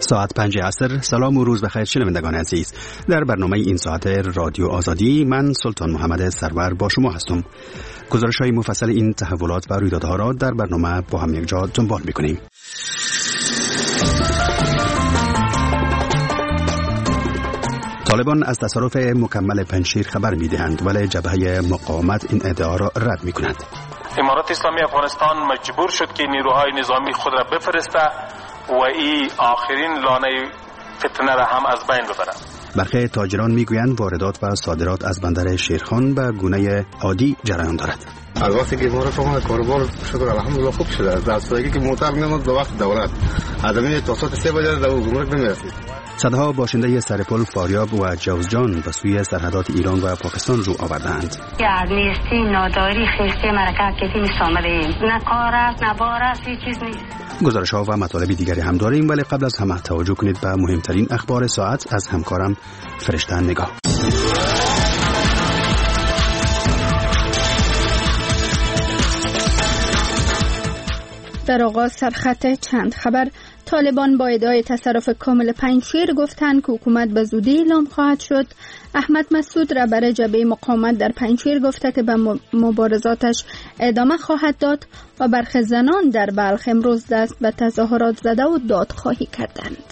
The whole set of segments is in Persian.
ساعت 5 عصر. سلام و روز بخیر شنوندگان عزیز. در برنامه این ساعت رادیو آزادی من سلطان محمد سرور با شما هستم. گزارش‌های مفصل این تحولات و رویدادها را در برنامه با هم یک جا دنبال می‌کنیم. طالبان از تصرف مکمل پنجشیر خبر می‌دهند، ولی جبهه مقاومت این ادعا را رد می‌کند. امارات اسلامی افغانستان مجبور شد که نیروهای نظامی خود را بفرسته و این آخرین لانه فتنه را هم از بین ببرد. برخی تاجران میگویند واردات و صادرات از بندر شیرخان به گونه عادی جریان دارد. از وقتی که امارات اومد کاروبار شکر الحمدلله خوب شده. از سایگی که موتر میاد به وقت دولت آدمی تا ساعت 3 بجه در گمرک نمیرسید. صدها باشنده سرپل فاریاب و جوزجان به سوی سرحدات ایران و پاکستان رو آوردند. نیستی ناداری خیستی مرکب کسی نیست آمده، نه کار است نه بار است، هیچ چیز نیست. گزارش‌ها و مطالب دیگری هم داریم، ولی قبل از همه توجه کنید به مهمترین اخبار ساعت از همکارم فرشته نگاه. در آغاز سرخط چند خبر. طالبان با ادعای تصرف کامل پنجشیر گفتند که حکومت به زودی اعلام خواهد شد. احمد مسعود رهبر جبهه مقاومت در پنجشیر گفته که به مبارزاتش ادامه خواهد داد و برخی زنان در بلخ امروز دست به تظاهرات زده و دادخواهی کردند.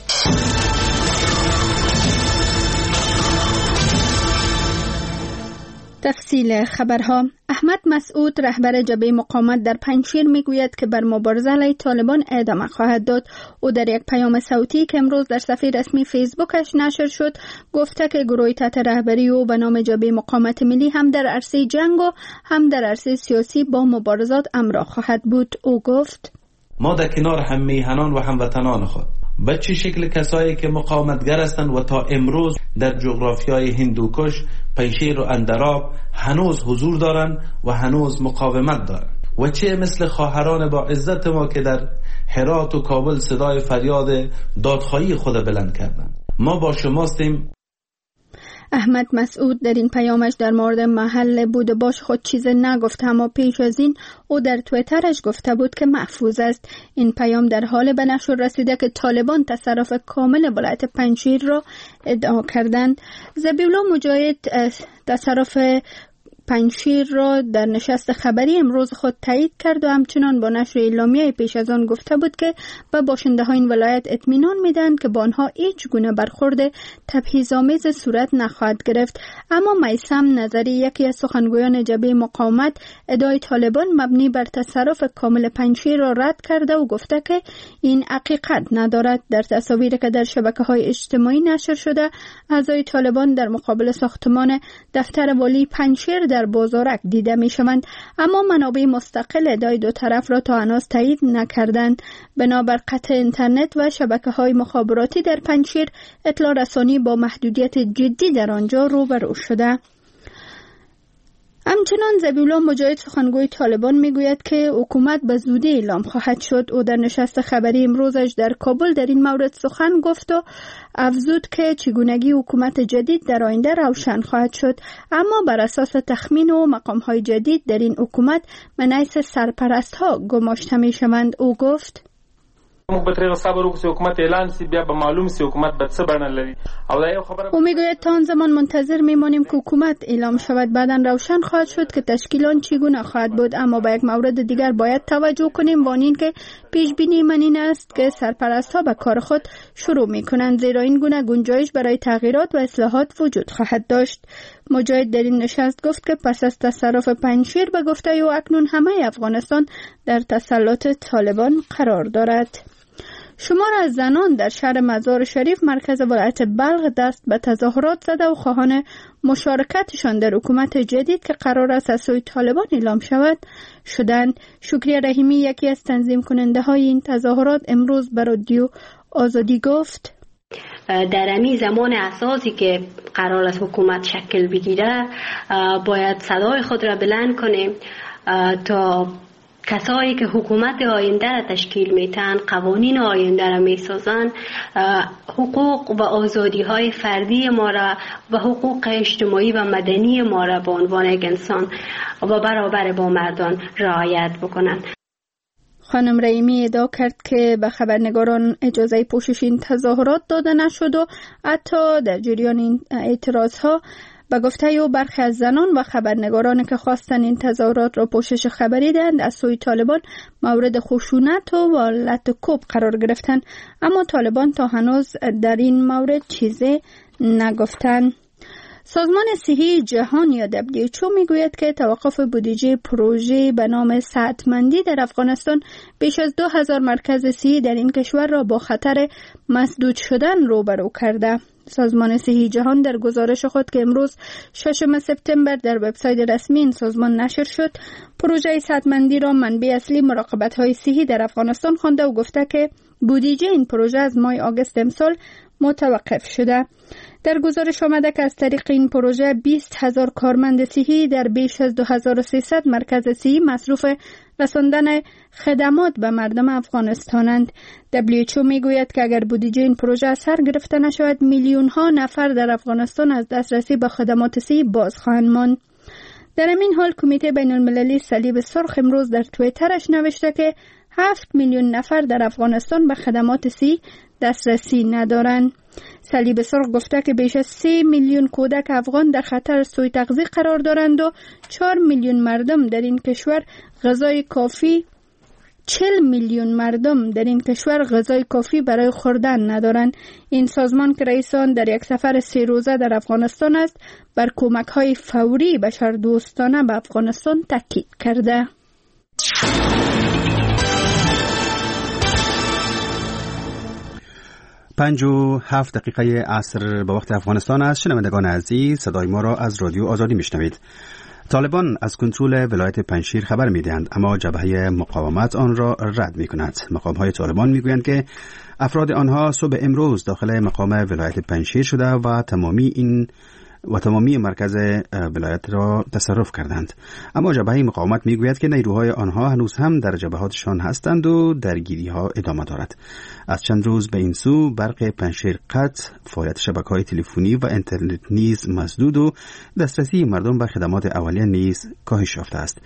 تفصیل خبرها. احمد مسعود رهبر جبهه مقاومت در پنجشیر میگوید که بر مبارزه علیه طالبان ادامه خواهد داد. او در یک پیام صوتی که امروز در صفحه رسمی فیسبوکش نشر شد گفته که گروهی تحت رهبری او به نام جبهه مقاومت ملی هم در عرصه جنگ و هم در عرصه سیاسی با مبارزات همراه خواهد بود. او گفت ما در کنار هم میهنان و هموطنان خود به چه شکل کسایی که مقاومتگر هستند و تا امروز در جغرافیای هندوکش، پنجشیر و اندراب هنوز حضور دارند و هنوز مقاومت دارند و چه مثل خواهران با عزت ما که در هرات و کابل صدای فریاد دادخواهی خود بلند کردند. ما با شماستیم. احمد مسعود در این پیامش در مورد محل بود باش خود چیز نگفت، اما پیش از این او در تویترش گفته بود که محفوظ است. این پیام در حال به نشر رسیده که طالبان تصرف کامل ولایت پنجشیر را ادعا کردند. ذبیحالله مجاهد تصرف پنجشیر را در نشست خبری امروز خود تایید کرد و همچنان با نشر اعلامیه پیش از آن گفته بود که به باشنده های این ولایت اطمینان میدن که با آنها هیچ گونه برخورد تبعیض‌آمیز صورت نخواهد گرفت. اما میثم نظری یکی از سخنگویان جبهه مقاومت ادعای طالبان مبنی بر تصرف کامل پنجشیر را رد کرده و گفته که این حقیقت ندارد. در تصاویری که در شبکه‌های اجتماعی نشر شده اعضای طالبان در مقابل ساختمان دفتر والی پنجشیر در بازارک دیده می شوند، اما منابع مستقل ادعای دو طرف را تا هنوز تایید نکردند. بنابر قطع اینترنت و شبکه‌های مخابراتی در پنجشیر اطلاع رسانی با محدودیت جدی در آنجا روبرو شده. همچنان ذبیحالله مجاهد سخنگوی طالبان میگوید که حکومت به زودی اعلام خواهد شد. او در نشست خبری امروزش در کابل در این مورد سخن گفت و افزود که چگونگی حکومت جدید در آینده روشن خواهد شد، اما بر اساس تخمین و مقام‌های جدید در این حکومت من حیث سرپرست‌ها گماشته می‌شوند. او گفت موږ به طریق صبر وکړو چې حکومت اعلان شي، بیا به معلوم شي حکومت به څه بڼه لري. او دا یو خبره او میگوید تا آن زمان منتظر میمانیم که حکومت اعلام شود، بعداً روشن خواهد شد که تشکیل آن چگونه خواهد بود. اما با یک مورد دیگر باید توجه کنیم، با این که پیش بینی من این است که سرپرست‌ها به کار خود شروع میکنند، زیرا این گونه گنجایش برای تغییرات و اصلاحات وجود خواهد داشت. مجاهد در این نشست گفت که پس از تصرف پنجشیر به گفته او اکنون همه افغانستان در تسلط طالبان قرار دارد. شمار از زنان در شهر مزار شریف مرکز ولایت بلخ دست به تظاهرات زده و خواهان مشارکتشان در حکومت جدید که قرار است از سوی طالبان اعلام شود شدند. شکریه رحیمی یکی از تنظیم کننده های این تظاهرات امروز به رادیو آزادی گفت در امی زمان اساسی که قرار است حکومت شکل بگیره باید صدای خود را بلند کنیم تا کسایی که حکومت آینده را تشکیل میتن، قوانین آینده را میسازن، حقوق و آزادی های فردی ما را و حقوق اجتماعی و مدنی ما را به عنوان یک انسان و برابر با مردان رعایت بکنند. خانم رحیمی ادعا کرد که به خبرنگاران اجازه پوشش این تظاهرات داده نشد و حتی در جریان این اعتراضها به گفته او برخی از زنان و خبرنگارانی که خواستن این تظاهرات را پوشش خبری دهند از سوی طالبان مورد خشونت و لط و کوب قرار گرفتند، اما طالبان تا هنوز در این مورد چیزی نگفتند. سازمان صحی جهان یا WHO میگوید که توقف بودجه پروژه به نام صحتمندی در افغانستان بیش از 2000 مرکز صحی در این کشور را با خطر مسدود شدن روبرو کرده. سازمان صحی جهان در گزارش خود که امروز 6 سپتامبر در وبسایت رسمی این سازمان نشر شد، پروژه صحتمندی را منبع اصلی مراقبت‌های صحی در افغانستان خوانده و گفته که بودجه این پروژه از ماه آگوست امسال متوقف شده. در گزارش آمده که از طریق این پروژه 20,000 کارمند صحی در بیش از 2300 مرکز صحی مصروف رساندن خدمات به مردم افغانستانند. WHO میگوید که اگر بودجه این پروژه از سر گرفته نشود، میلیون ها نفر در افغانستان از دسترسی به خدمات صحی باز خواهند ماند. در این حال کمیته بین المللی صلیب سرخ امروز در توییترش نوشته که 7 میلیون نفر در افغانستان به خدمات صحی دسترسی ندارند. صلیب سرخ گفته که بیش از 3 میلیون کودک افغان در خطر سوء تغذیه قرار دارند و 4 میلیون مردم در این کشور غذای کافی 40 میلیون مردم در این کشور غذای کافی برای خوردن ندارند. این سازمان که رئیس آن در یک سفر 3 روزه در افغانستان است، بر کمک‌های فوری بشردوستانه به افغانستان تاکید کرده. 5:07 عصر به وقت افغانستان است. شنوندگان عزیز، صدای ما را از رادیو آزادی میشنوید. طالبان از کنترل ولایت پنجشیر خبر میدهند، اما جبهه مقاومت آن را رد میکند. مقام‌های طالبان میگویند که افراد آنها صبح امروز داخل مقام ولایت پنجشیر شده و تمامی مرکز ولایت را تصرف کردند. اما جبهه مقاومت میگوید که نیروهای آنها هنوز هم در جبهاتشان هستند و درگیری ها ادامه دارد. از چند روز به این سو برق پنجشیر قطع، فعالیت شبکه‌های تلفنی و اینترنت نیز مسدود و دسترسی مردم به خدمات اولیه نیز کاهش یافته است.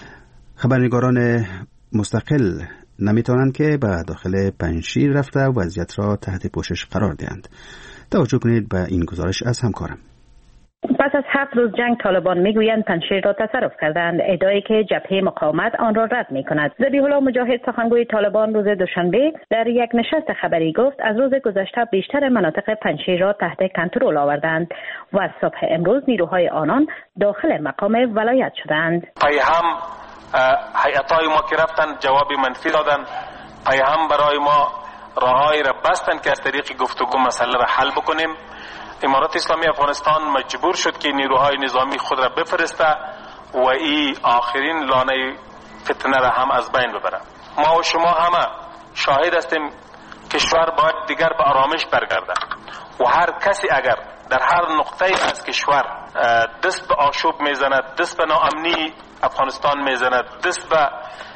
خبرنگاران مستقل نمیتوانند که به داخل پنجشیر رفته وضعیت را تحت پوشش قرار دهند. توجه کنید به این گزارش از همکارم. پس از 7 روز جنگ، طالبان میگویند پنجشیر را تصرف کردند، ادعایی که جبهه مقاومت آن را رد میکند. ذبیح الله مجاهد، سخنگوی طالبان، روز دوشنبه در یک نشست خبری گفت از روز گذشته بیشتر مناطق پنجشیر را تحت کنترل آوردند و صبح امروز نیروهای آنان داخل مقام ولایت شدند. پیام هیئت‌های ما که رفتن جواب منفی دادن، پیام برای ما راههایی را بستن که از طریق گفتگو مسئله را حل بکنیم. امارات اسلامی افغانستان مجبور شد که نیروهای نظامی خود را بفرسته و این آخرین لانه فتنه را هم از بین ببره. ما و شما همه شاهد هستیم کشور باید دیگر به آرامش برگرده و هر کسی اگر در هر نقطه از کشور دست به آشوب میزند، دست به ناامنی افغانستان میزند، دست به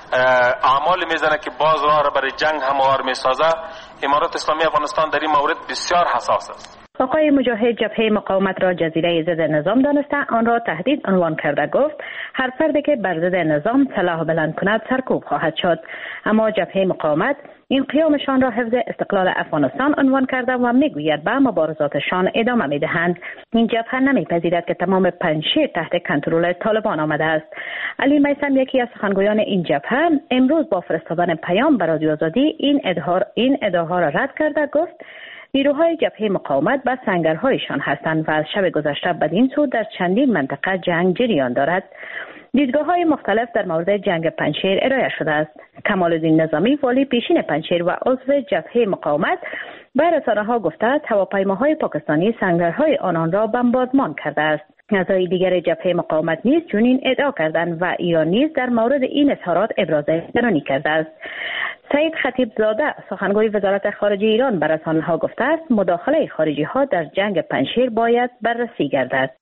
اعمال میزنه که باز راه را برای جنگ هموار میسازه، امارات اسلامی افغانستان در این مورد بسیار حساس است. آقای مجاهد جبهه مقاومت را جزیره ضد نظام دانسته آن را تهدید عنوان کرده گفت هر فردی که بر ضد نظام سلاح بلند کند سرکوب خواهد شد. اما جبهه مقاومت این قیامشان را حفظ استقلال افغانستان عنوان کرده و میگوید به مبارزاتشان ادامه میدهند. این جبهه نمیپذیرد که تمام پنجشیر تحت کنترل طالبان آمده است. علی میثم، یکی از سخنگویان این جبهه، امروز با فرستادن پیام به رادیو آزادی این ادعاها را رد کرده گفت نیروهای جبهه مقاومت به سنگرهایشان هستند و از شب گذشته بدین سو در چندین منطقه جنگ جریان دارد. دیدگاه‌های مختلف در مورد جنگ پنجشیر ارائه شده است. کمال‌الدین نظامی، والی پیشین پنجشیر و عضو جبهه مقاومت، به رسانه‌ها گفته است هواپیماهای پاکستانی سنگرهای آنان را بمباردمان کرده است. اعضای دیگر جبهه مقاومت نیز چنین ادعا کردند و ایران نیز در مورد این اظهارات ابراز نگرانی کرده است. سعید خطیب زاده، سخنگوی وزارت خارجه ایران، به رسانه‌ها گفته است مداخله خارجی‌ها در جنگ پنجشیر باید بررسی گردد.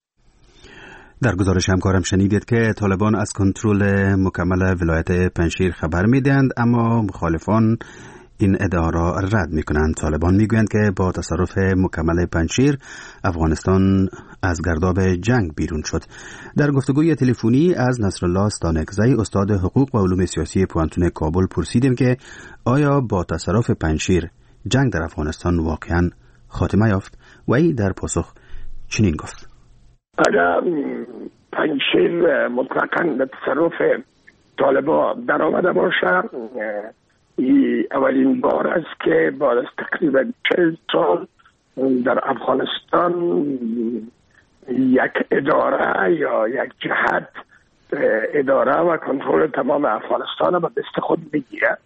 در گزارش همکارم شنیدید که طالبان از کنترل مکمل ولایت پنجشیر خبر میدهند، اما مخالفان این ادعا را رد می‌کنند. طالبان می‌گویند که با تصرف مکمل پنجشیر افغانستان از گرداب جنگ بیرون شد. در گفتگوی تلفنی از نصرالله استانکزی استاد حقوق و علوم سیاسی پوانتون کابل پرسیدیم که آیا با تصرف پنجشیر جنگ در افغانستان واقعاً خاتمه یافت؟ و ای در پاسخ چنین گفت: اگر پنجشیر مطلقاً به تصرف طالبان در آمده باشه، اولین بار است که بعد از تقریبا 40 سال در افغانستان یک اداره یا یک جهت اداره و کنترل تمام افغانستان را به دست خود میگیره.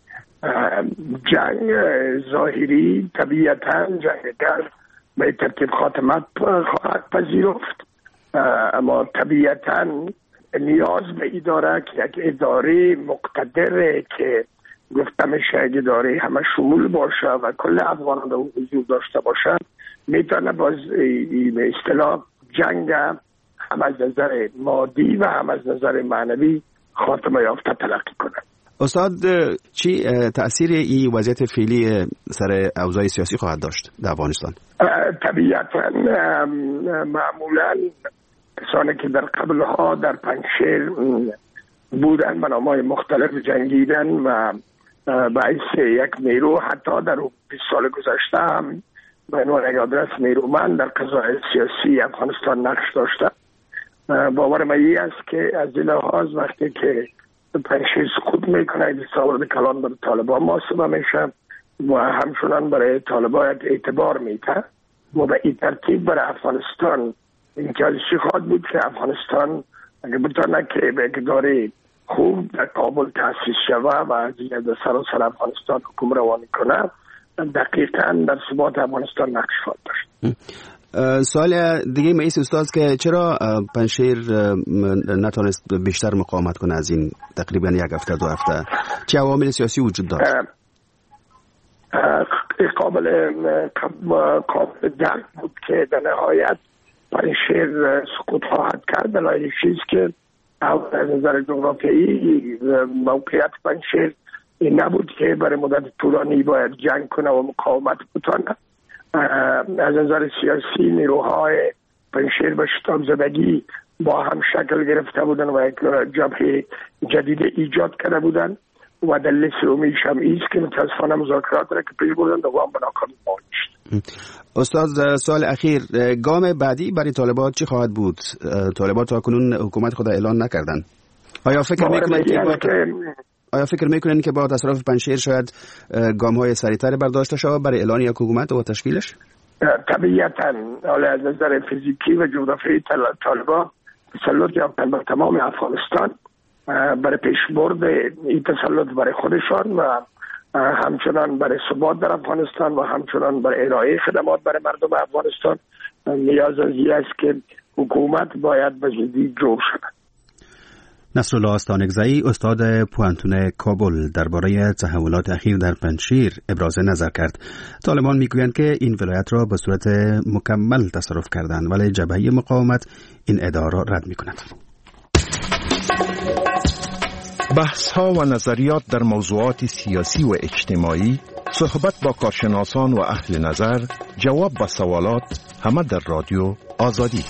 جنگ ظاهری طبیعتاً جنگگر به ترتیب خاتمت خواهد پذیرفت، اما طبیعتاً نیاز به اداره که یک اداره مقتدره که گفته میشه یک اداره همه شمول باشه و کل افغانان در حضور داشته باشند، میتونه باز به اصطلاح جنگ هم از نظر مادی و هم از نظر معنوی خاتمه یافته تلقی کنند. استاد، چی تأثیر این وضعیت فعلی سر اوضاع سیاسی خواهد داشت در افغانستان؟ طبیعتاً معمولاً کسانی که در قبلها در پنجشیر بودن به نام‌های مختلف جنگیدن و باعث یک نیرو حتی در 20 سال گذشته هم به عنوان یک آدرس نیرومند در قضای سیاسی افغانستان نقش داشته. باور من است که از این لحاظ وقتی که پنجشیر سقوط میکنه دستاورد کلان برای طالبان محاسبه میشه و همچنان برای طالبان اعتبار میده و به این ترتیب برای افغانستان امکانشی خواهد بود که افغانستان اگر بتونه که به اقداری خوب در کابل تأسیس شوه و از سراسر افغانستان حکم روانی کنه، دقیقاً در ثبات افغانستان نقش خواهد داشت. سوال دیگه میست استاد که چرا پنجشیر نتونست بیشتر مقاومت کنه از این تقریبا یک هفته دو هفته؟ چه عوامل سیاسی وجود داشت؟ قابل درک بود که در نهایت پنجشیر سقوط خواهد کرد. دلایل چیز که از نظر جغرافیایی موقعیت پنجشیر این نبود که برای مدت طولانی باید جنگ کنه و مقاومت بکنه. از نظر سیاسی نیروهای پنجشیر به شتاب زدگی با هم شکل گرفته بودن و یک جبهه جدید ایجاد کرده بودن و دلیل سومیش هم ایست که متاسفانه مذاکرات را که پیش بردن دوام به ناکامی شد. استاد، سوال اخیر، گام بعدی برای طالبان چی خواهد بود؟ طالبان تا کنون حکومت خود اعلان نکردن. آیا فکر میکنن که با تصرف پنجشیر شاید گام‌های سریعتر برداشته شود برای اعلان یک حکومت و تشکیلش؟ طبیعتاً از نظر فیزیکی و جغرافیایی طالبان تسلط یافتن بر تمام افغانستان برای پیشبرد این تسلط برای خودشان و همچنان برای ثبات در افغانستان و همچنان برای ارائه خدمات برای مردم افغانستان نیاز از این است که حکومت باید به زودی جور شود. نصرالله استانکزی استاد پوانتون کابل درباره تحولات اخیر در پنجشیر ابراز نظر کرد. طالبان میگویند که این ولایت را به صورت مکمل تصرف کردند، ولی جبهه مقاومت این ادعا را رد میکند. بحث‌ها و نظریات در موضوعات سیاسی و اجتماعی، صحبت با کارشناسان و اهل نظر، جواب به سوالات، همه در رادیو آزادی.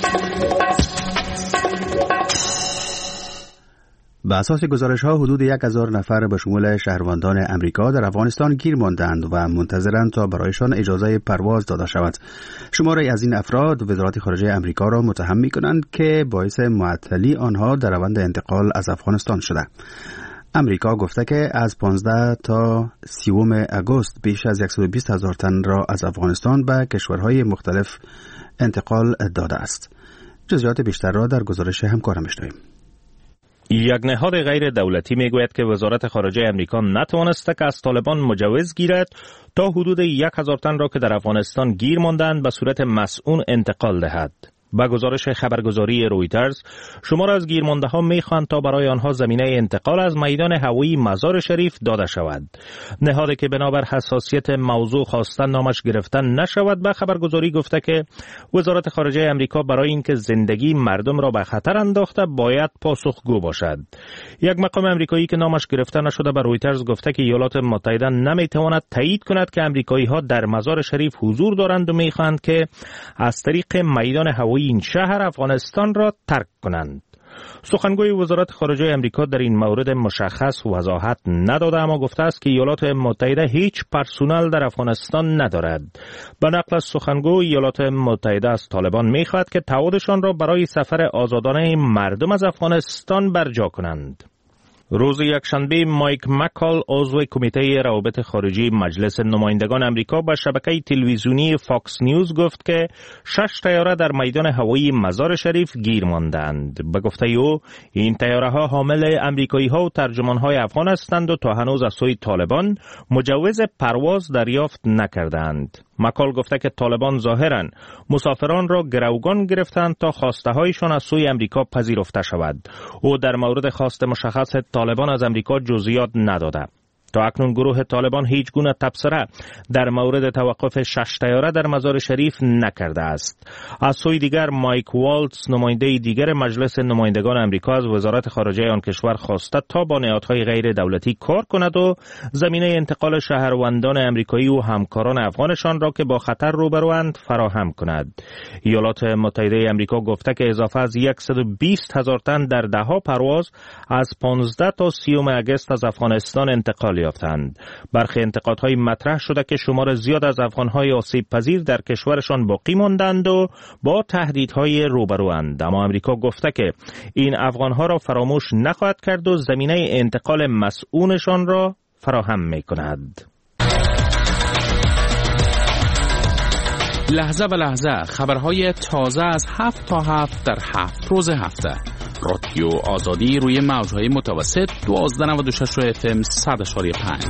به اساس گزارش‌ها حدود 1000 نفر به شمول شهروندان امریکا در افغانستان گیر ماندند و منتظرند تا برایشان اجازه پرواز داده شود. شماری از این افراد وزارت خارجه امریکا را متهم می‌کنند که باعث معطلی آنها در روند انتقال از افغانستان شده. امریکا گفته که از 15 تا 30 آگوست بیش از 120,000 تن را از افغانستان به کشورهای مختلف انتقال داده است. جزئیات بیشتر را در گزارش همکارم می‌شنویم. یک نهاد غیر دولتی میگوید که وزارت خارجه امریکا نتوانسته که از طالبان مجوز گیرد تا حدود 1000 تن را که در افغانستان گیر ماندند به صورت مسئول انتقال دهد. با گزارش خبرگزاری رویترز، شمار از گیرمانده‌ها می‌خواهند تا برای آنها زمینه انتقال از میدان هوایی مزار شریف داده شود. نهادی که بنابر حساسیت موضوع خواستن نامش گرفتن نشود به خبرگزاری گفته که وزارت خارجه امریکا برای اینکه زندگی مردم را به خطر انداخته باید پاسخگو باشد. یک مقام امریکایی که نامش گرفته نشده به رویترز گفته که ایالات متحده نمی‌تواند تایید کند که امریکایی‌ها در مزار شریف حضور دارند و می‌خواهند که از طریق میدان هوایی این شهر افغانستان را ترک کنند. سخنگوی وزارت خارجه امریکا در این مورد مشخص وضاحت نداده، اما گفته است که ایالات متحده هیچ پرسونل در افغانستان ندارد. به نقل از سخنگوی ایالات متحده از طالبان می‌خواهد که تعهدشان را برای سفر آزادانه مردم از افغانستان برجا کنند. روز یکشنبه مایک مکال عضو کمیته روابط خارجی مجلس نمایندگان امریکا به شبکه تلویزیونی فاکس نیوز گفت که 6 طیاره در میدان هوایی مزار شریف گیر ماندند. به گفته او این طیاره‌ها حامل امریکایی‌ها و ترجمان‌های افغان هستند و تا هنوز از سوی طالبان مجوز پرواز دریافت نکردند. مکال گفته که طالبان ظاهراً مسافران را گروگان گرفتند تا خواسته‌هایشان از سوی امریکا پذیرفته شود. او در مورد خواست مشخص طالبان از امریکا جزئیات نداده. تا اکنون گروه طالبان هیچ گونه تبصره در مورد توقف 6 طیاره در مزار شریف نکرده است. از سوی دیگر مایک والتز نماینده دیگر مجلس نمایندگان امریکا از وزارت خارجه آن کشور خواسته تا با نهادهای غیر دولتی کار کند و زمینه انتقال شهروندان امریکایی و همکاران افغانشان را که با خطر روبروند فراهم کند. ایالات متحده امریکا گفته که اضافه از 120,000 تن در دهها پرواز از 15 تا 30 اگست از افغانستان انتقال یافتند. برخی انتقادهای مطرح شده که شمار زیاد از افغانهای آسیب پذیر در کشورشان باقی ماندند و با تهدیدهای روبروند، اما امریکا گفته که این افغانها را فراموش نخواهد کرد و زمینه انتقال مسئولشان را فراهم می‌کند. لحظه به لحظه خبرهای تازه از 7 تا 7 در 7 روز هفته. رادیو آزادی روی موجهای متوسط 1296 FM 100.5.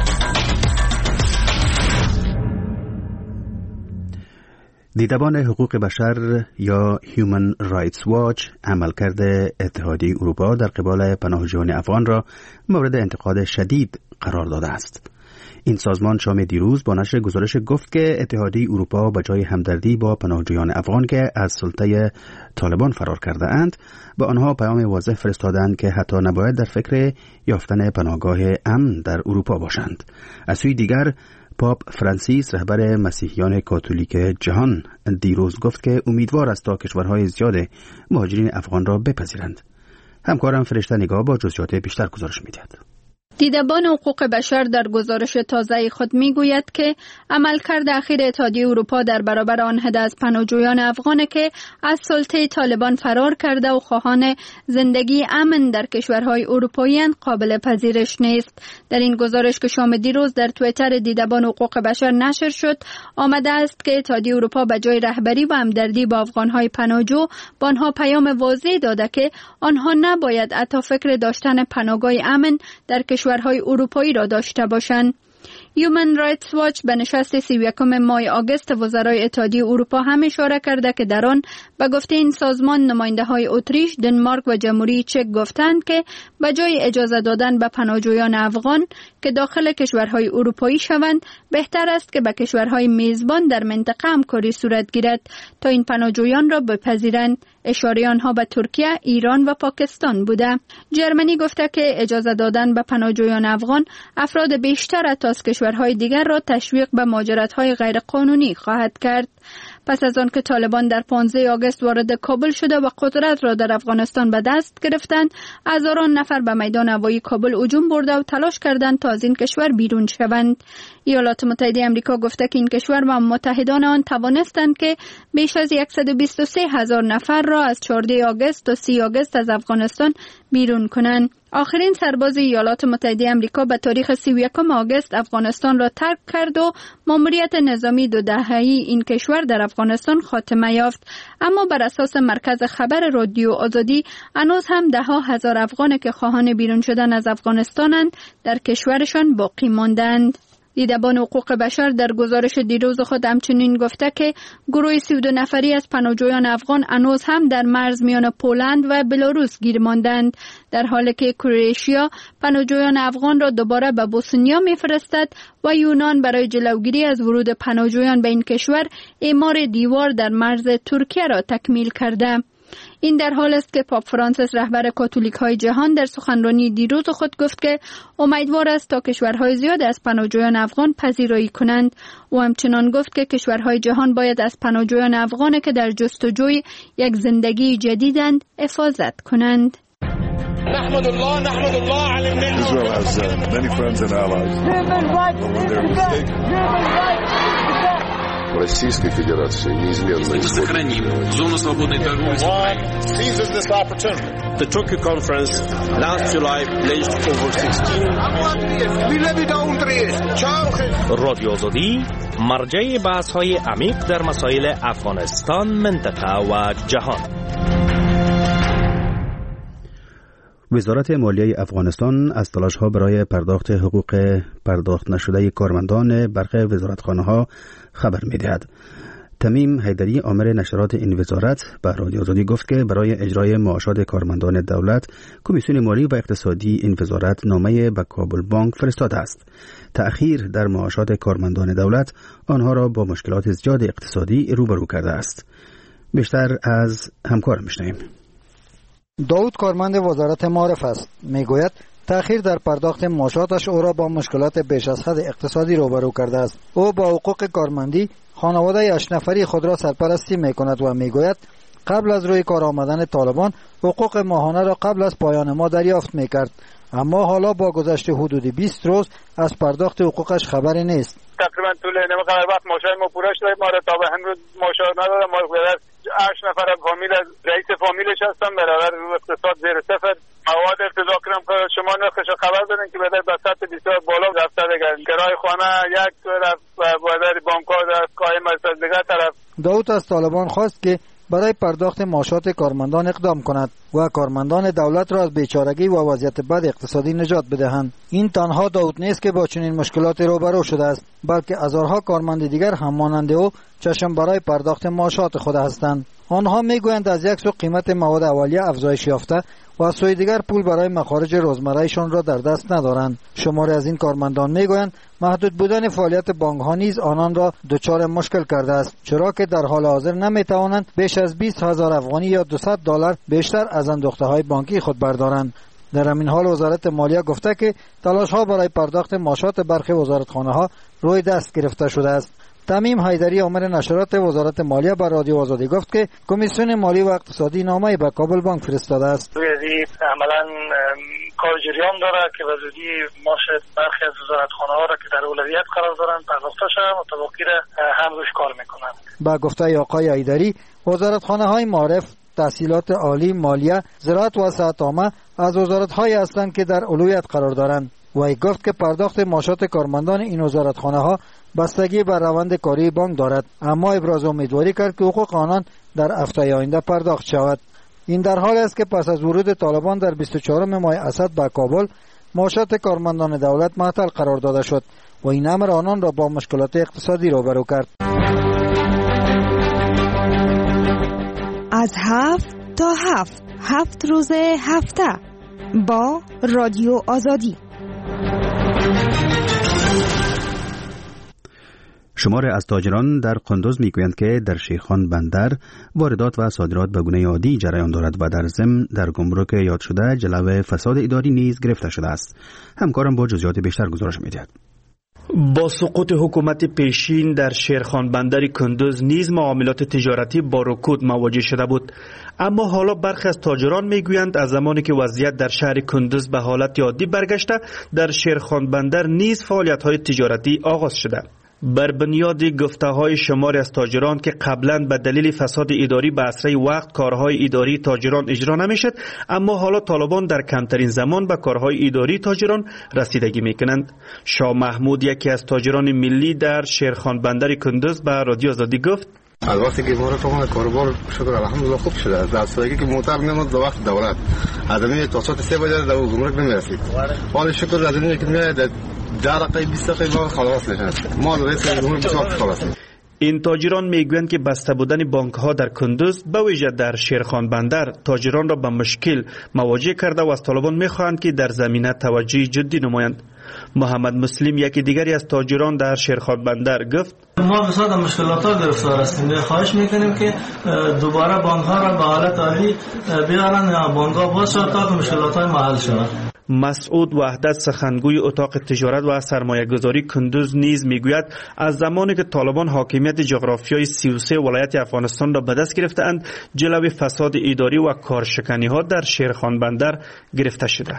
دیدبان حقوق بشر یا Human Rights Watch عملکرد اتحادیه اروپا در قبال پناهجویان افغان را مورد انتقاد شدید قرار داده است. این سازمان شام دیروز با نشر گزارش گفت که اتحادیه اروپا به جای همدردی با پناهجویان افغان که از سلطه طالبان فرار کرده اند، به آنها پیام واضح فرستادند که حتی نباید در فکر یافتن پناهگاه امن در اروپا باشند. از سوی دیگر پاپ فرانسیس رهبر مسیحیان کاتولیک جهان دیروز گفت که امیدوار است تا کشورهای زیاد مهاجرین افغان را بپذیرند. همکارم فرشته نگاه با جزئیات بیشتر گزارش می‌دهد. دیدبان حقوق بشر در گزارش تازه خود میگوید که عملکرد اخیر اتحادیه اروپا در برابر آن عده از پناهجویان افغان که از سلطه طالبان فرار کرده و خواهان زندگی امن در کشورهای اروپایی قابل پذیرش نیست. در این گزارش که شام دیروز در توییتر دیدبان حقوق بشر نشر شد، آمده است که اتحادیه اروپا به جای رهبری و همدردی با افغانهای پناهجو با آنها پیام واضح داده که آنها نباید حتی فکر داشتن پناهگاه امن در کشورهای اروپایی را داشته باشند. Human Rights Watch به نشست 31 ماه آگوست وزرای اتحادیه اروپا هم اشاره کرده که در آن به گفته این سازمان نماینده‌های اتریش، دنمارک و جمهوری چک گفتند که به جای اجازه دادن به پناهجویان افغان که داخل کشورهای اروپایی شوند، بهتر است که به کشورهای میزبان در منطقه همکاری صورت گیرد تا این پناهجویان را بپذیرند. اشاره آنها به ترکیه، ایران و پاکستان بوده. جرمنی گفته که اجازه دادن به پناهجویان افغان افراد بیشتر از کشورهای دیگر را تشویق به مهاجرت‌های غیرقانونی خواهد کرد. پس از آن که طالبان در 15 آگوست وارد کابل شده و قدرت را در افغانستان به دست گرفتند، هزاران نفر به میدان هوایی کابل هجوم برده و تلاش کردند تا از این کشور بیرون شوند. ایالات متحده آمریکا گفته که این کشور و متحدان آن توانستند که بیش از 123,000 نفر را از 14 آگوست تا 30 آگوست از افغانستان بیرون کنند. آخرین سرباز ایالات متحده آمریکا به تاریخ 31 آگوست افغانستان را ترک کرد و ماموریت نظامی 2 دهه‌ای این کشور در افغانستان خاتمه یافت. اما بر اساس مرکز خبر رادیو آزادی هنوز هم 10,000 افغان که خواهان بیرون شدن از افغانستانند در کشورشان باقی ماندند. دیدبان حقوق بشر در گزارش دیروز خود همچنین گفته که گروه 32 نفری از پناهجویان افغان هنوز هم در مرز میان پولند و بلاروس گیر ماندند، در حالی که کرواتیا پناهجویان افغان را دوباره به بوسنیا میفرستد و یونان برای جلوگیری از ورود پناهجویان به این کشور اعمار دیوار در مرز ترکیه را تکمیل کرده. این در حال است که پاپ فرانسیس رهبر کاتولیک های جهان در سخنرانی دیروز خود گفت که امیدوار است تا کشورهای زیاد از پناهجویان افغان پذیرایی کنند. او همچنان گفت که کشورهای جهان باید از پناهجویان افغان که در جستجوی یک زندگی جدیدند حفاظت کنند. نحمد الله على النعمة. Israel has many friends and allies. Российской Федерации неизменно сохраним зону свободной торговли. Seizes this opportunity. The Tokyo conference last July pledged over 16 رادیو آزادی مرجع بحث‌های عمیق در مسائل افغانستان، منطقه و جهان. وزارت مالیه افغانستان از تلاش‌ها برای پرداخت حقوق پرداخت نشده کارمندان برخی وزارتخانه‌ها خبر می‌دهد. تمیم حیدری آمر نشرات این وزارت به رادیو آزادی گفت که برای اجرای معاشات کارمندان دولت کمیسیون مالی و اقتصادی این وزارت نامه به کابل بانک فرستاده است. تأخیر در معاشات کارمندان دولت آنها را با مشکلات زیاد اقتصادی روبرو کرده است. بیشتر از همکارم می‌شنویم. داود کارمند وزارت معارف است. میگوید تأخیر در پرداخت معاشاتش او را با مشکلات بیش از حد اقتصادی روبرو کرده است. او با حقوق کارمندی خانواده 8 نفری خود را سرپرستی میکند و میگوید قبل از روی کار آمدن طالبان حقوق ماهانه را قبل از پایان ماه دریافت میکرد، اما حالا با گذشت حدود 20 روز از پرداخت حقوقش خبری نیست. تقریبا طول نمی‌قدر وقت معاشات ما پوره شده، ما را تا به امروز معاشات ندادن. ما 8 نفر از فامیل، از رئیس فامیلش هستم، برابر رو اقتصاد زیر صفر. مواد ارتضا کنم که شما نرخش خبر دادن که بده به سطح بسیار بالا رفته دیگه. کرای خانه یک طرف و بازار بانک‌ها در قائم است از دیگه طرف. داود از طالبان خواست که برای پرداخت معاشات کارمندان اقدام کند و کارمندان دولت را از بیچارگی و وضعیت بد اقتصادی نجات بدهند. این تنها داود نیست که با چنین مشکلاتی روبرو شده است، بلکه هزارها کارمند دیگر هم مانند او چشم برای پرداخت معاشات خود هستند. آنها میگویند از یک سو قیمت مواد اولیه افزایش یافته و از سوی دیگر پول برای مخارج روزمره‌شان را در دست ندارند. شماری از این کارمندان میگویند محدود بودن فعالیت بانک‌ها نیز آنان را دچار مشکل کرده است، چرا که در حال حاضر نمی‌توانند بیش از 20,000 افغانی یا $200 بیشتر از اندوخته‌های بانکی خود بردارند. در همین حال وزارت مالیه گفته که تلاش‌ها برای پرداخت معاشات برخی وزارتخانه‌ها روی دست گرفته شده است. تمیم حیدری آمر نشرات وزارت مالیه بر رادیو آزادی گفت که کمیسیون مالی و اقتصادی نامه به کابل بانک فرستاده است. عملاً کار جریان داره که به زودی معاش برخی از وزارتخانه‌ها را که در اولویت قرار دارند پرداخته شود و متوقع هم روش کار میکنند. با گفته آقای حیدری وزارتخانه‌های معارف، تحصیلات عالی، مالیه، زراعت و صحت عامه از وزارت‌هایی هستند که در اولویت قرار دارند. و ای گفت که پرداخت معاشات کارمندان این وزارتخانه‌ها بستگی بر روند کاری بانک دارد، اما ابراز امیدواری کرد که حقوق آنان در هفته آینده پرداخت شود. این در حال است که پس از ورود طالبان در 24 ماه اسد به کابل معاشات کارمندان دولت معطل قرار داده شد و این امر آنان را با مشکلات اقتصادی روبرو کرد. از 7 تا 7 روز هفته با رادیو آزادی. شمار از تاجران در قندوز میگویند که در شیخان بندر واردات و صادرات به گونه عادی جریان دارد و در ضمن در گمرک یاد شده جلو فساد اداری نیز گرفته شده است. همکارم با جزئیات بیشتر گزارش می‌دهد. با سقوط حکومت پیشین در شیرخان بندر کندوز نیز معاملات تجارتی با رکود مواجه شده بود، اما حالا برخی از تاجران میگویند از زمانی که وضعیت در شهر کندوز به حالت عادی برگشته در شیرخان بندر نیز فعالیت‌های تجارتی آغاز شده. بر بنیاد گفته‌های شماری از تاجران که قبلا به دلیل فساد اداری به اسرع وقت کارهای اداری تاجران اجرا نمیشد، اما حالا طالبان در کمترین زمان به کارهای اداری تاجران رسیدگی میکنند. شاه محمود یکی از تاجران ملی در شیرخان بندر کندوز به رادیو آزادی گفت از وقتی که ما رو کاروبار شکر الحمدلله خوب شده. از سالگی که موتر میاد به وقت دولت آدمی تا ساعت 3 بجه در گمرک نمیرسید. حال شکر از اینه که میاد 10 دقیقه 20 دقیقه خلاص میشن. ما رئیس جمهور بسیار خلاص. این تاجران میگویند که بسته بودن بانک ها در کندوز به ویژه در شیرخان بندر تاجران را به مشکل مواجه کرده و از طالبان میخواهند که در زمینه توجه جدی نمایند. محمد مسلم یکی دیگری از تاجران در شیرخان بندر گفت ما بسیار مشکلات ها گرفتار هستیم. خواهش میکنیم که دوباره بانک ها را به حالت عالی بیارن یا بانک ها باز شود تا مشکلات های محل شود. مسعود وحدت سخنگوی اتاق تجارت و سرمایه گذاری کندوز نیز میگوید از زمانی که طالبان حاکمیت جغرافیایی 33 ولایت افغانستان را به دست گرفتند جلوی فساد اداری و کارشکنی ها در شیرخان بندر گرفته شده.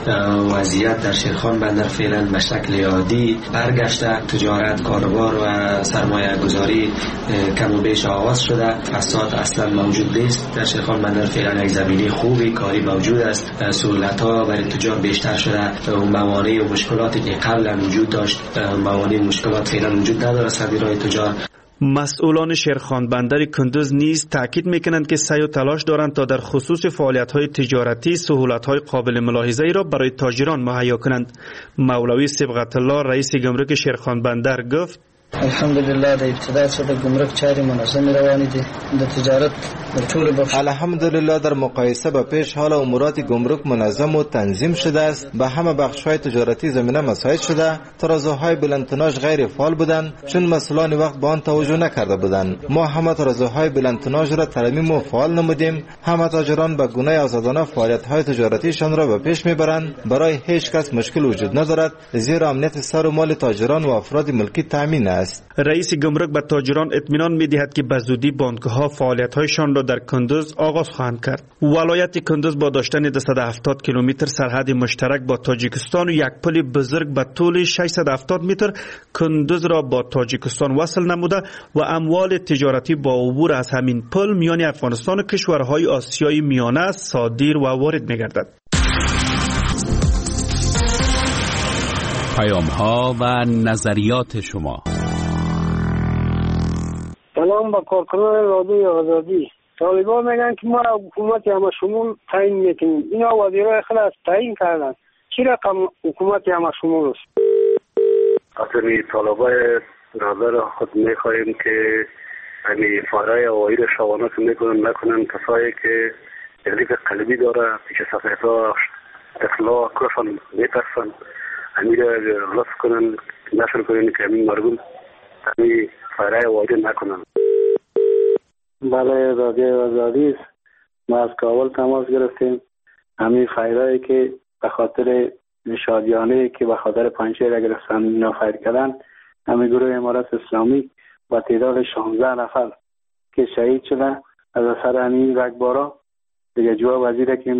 وضعیت در شیرخان بندر فعلا به شکل عادی برگشته. تجارت، کاروبار و سرمایه گذاری کم و بیش آغاز شده. فساد اصلا موجود نیست. در شیرخان بندر فعلا یک زمینه خوبی کاری موجود است. سهولت ها برای تجار بیشتر شده. موانع و مشکلاتی که قبلا وجود داشت موانع و مشکلات فعلا وجود نداره صدیرای تجار. مسئولان شیرخان بندر کندوز نیز تاکید میکنند که سعی و تلاش دارند تا در خصوص فعالیت‌های تجارتی سهولت‌های قابل ملاحظه‌ای را برای تاجران مهیا کنند. مولوی صبغت الله رئیس گمرک شیرخان بندر گفت الحمدلله در ابتدای سال گمرک چاری منظم روانی دی در تجارت در طول بخش الحمدلله در مقایسه با پیش حال امورات گمرک منظم و تنظیم شده است. به همه بخش‌های تجارتی زمینه مساعد شده. ترازوهای بلندتناژ غیر فعال بودند چون مسئولان وقت به آن توجه نکرده بودند. ما همه ترازوهای بلندتناژ را ترمیم و فعال نمودیم. همه تاجران به گونه آزادانه فعالیت‌های تجارتیشان را به پیش میبرند. برای هیچ کس مشکل وجود ندارد زیرا امنیت سر و مال تاجران و افراد ملکی تامین است. رئیس گمرک به تاجران اطمینان می‌دهد که به زودی بانک‌ها فعالیت‌هایشان را در کندوز آغاز خواهند کرد. ولایت کندوز با داشتن 270 کیلومتر سرحد مشترک با تاجیکستان و یک پل بزرگ به طول 670 متر کندوز را با تاجیکستان وصل نموده و اموال تجارتی با عبور از همین پل میان افغانستان و کشورهای آسیای میانه صادر و وارد می‌گردد. پیام‌ها و نظریات شما. سلام با کارکنان رادیو آزادی. طالبان میگن که ما حکومت همه شمول تعیین میکنیم. اینا وزیرای خلاص تعیین کردن. چی رقم حکومت همه شمول است؟ اصلا طالبای نظر خود میخواهیم که یعنی فارای اوایی را شوانات نکنن کسایی که تکلیف قلبی داره پیش صفحه اطلاع کفن میترسن امیر رفت کنن نشر کنن که همین مردم همین فایرهای واجه نکنن. بله رادیو آزادی است. ما از کابل تماس گرفتیم. همین فایرهایی که به خاطر شادیانه که به خاطر پنجشیر گرفتن اینا فایر کردن همین گروه امارت اسلامی با تعداد 16 نفر که شهید شدن از اثر همین رگبارا دیگه جواب وزیر که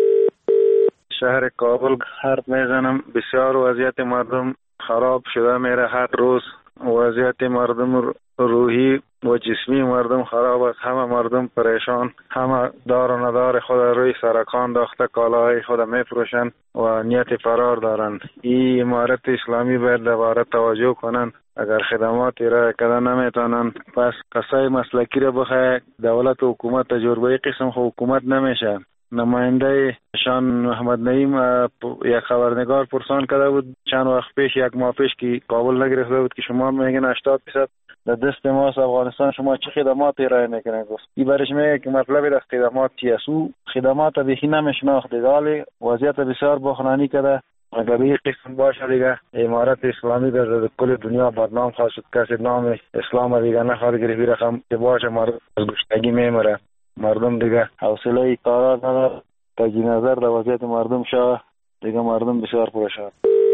شهر کابل حرف میزنم. بسیار وضعیت مردم خراب شده میره. هر روز وضعیت مردم روحی و جسمی مردم خراب است. همه مردم پریشان. همه دار و ندار خود روی سرکان داخته کالاهای خود میفروشند و نیت فرار دارند. این امارت اسلامی باید دوباره توجه کنند. اگر خدمات ارائه کردن نمیتونن پس کسای مسلکی را بخواه دولت و حکومت تجربه قسم حکومت نمیشه. نماینده شان محمد نعیم یک خبرنگار پرسان کرده بود چند وقت پیش یک ماه پیش که کابل نگرفته بود که شما میگن 80% در دست ماست افغانستان شما چه خدمات ارائه میکنین؟ گفت این برش میگه که مطلب از خدمات چیه؟ او خدمات بیخی نمیشناخت دیگه وضعیت بسیار بحرانی کرده. اگر این قسم باشه دیگه امارت اسلامی در کل دنیا بدنام خواهد شد. کسی نام اسلام دیگه نخواهد گرفت. رقم که باشه مردم از گشتگی میمره. مردم دیگه حوصله کارات نداره. تجدید نظر در وضعیت مردم شاه دیگه مردم بسیار پریشان.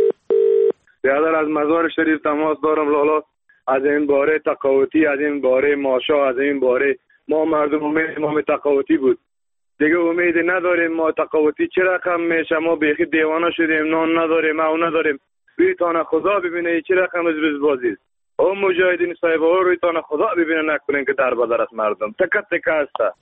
برادر از مزار شریف تماس دارم لالا. از این باره تقاوتی، از این باره ماشا، از این باره ما مردم امید ما تقاوتی بود دیگه امید نداریم. ما تقاوتی چه رقم میشه؟ ما بیخی دیوانه شدیم. نان نداریم او نداریم. روی تانه خدا ببینه چه رقم از بازی او مجاهدین صاحب ها روی تانه خدا ببینه نکنین که در بدر از مردم تکت تکه هسته.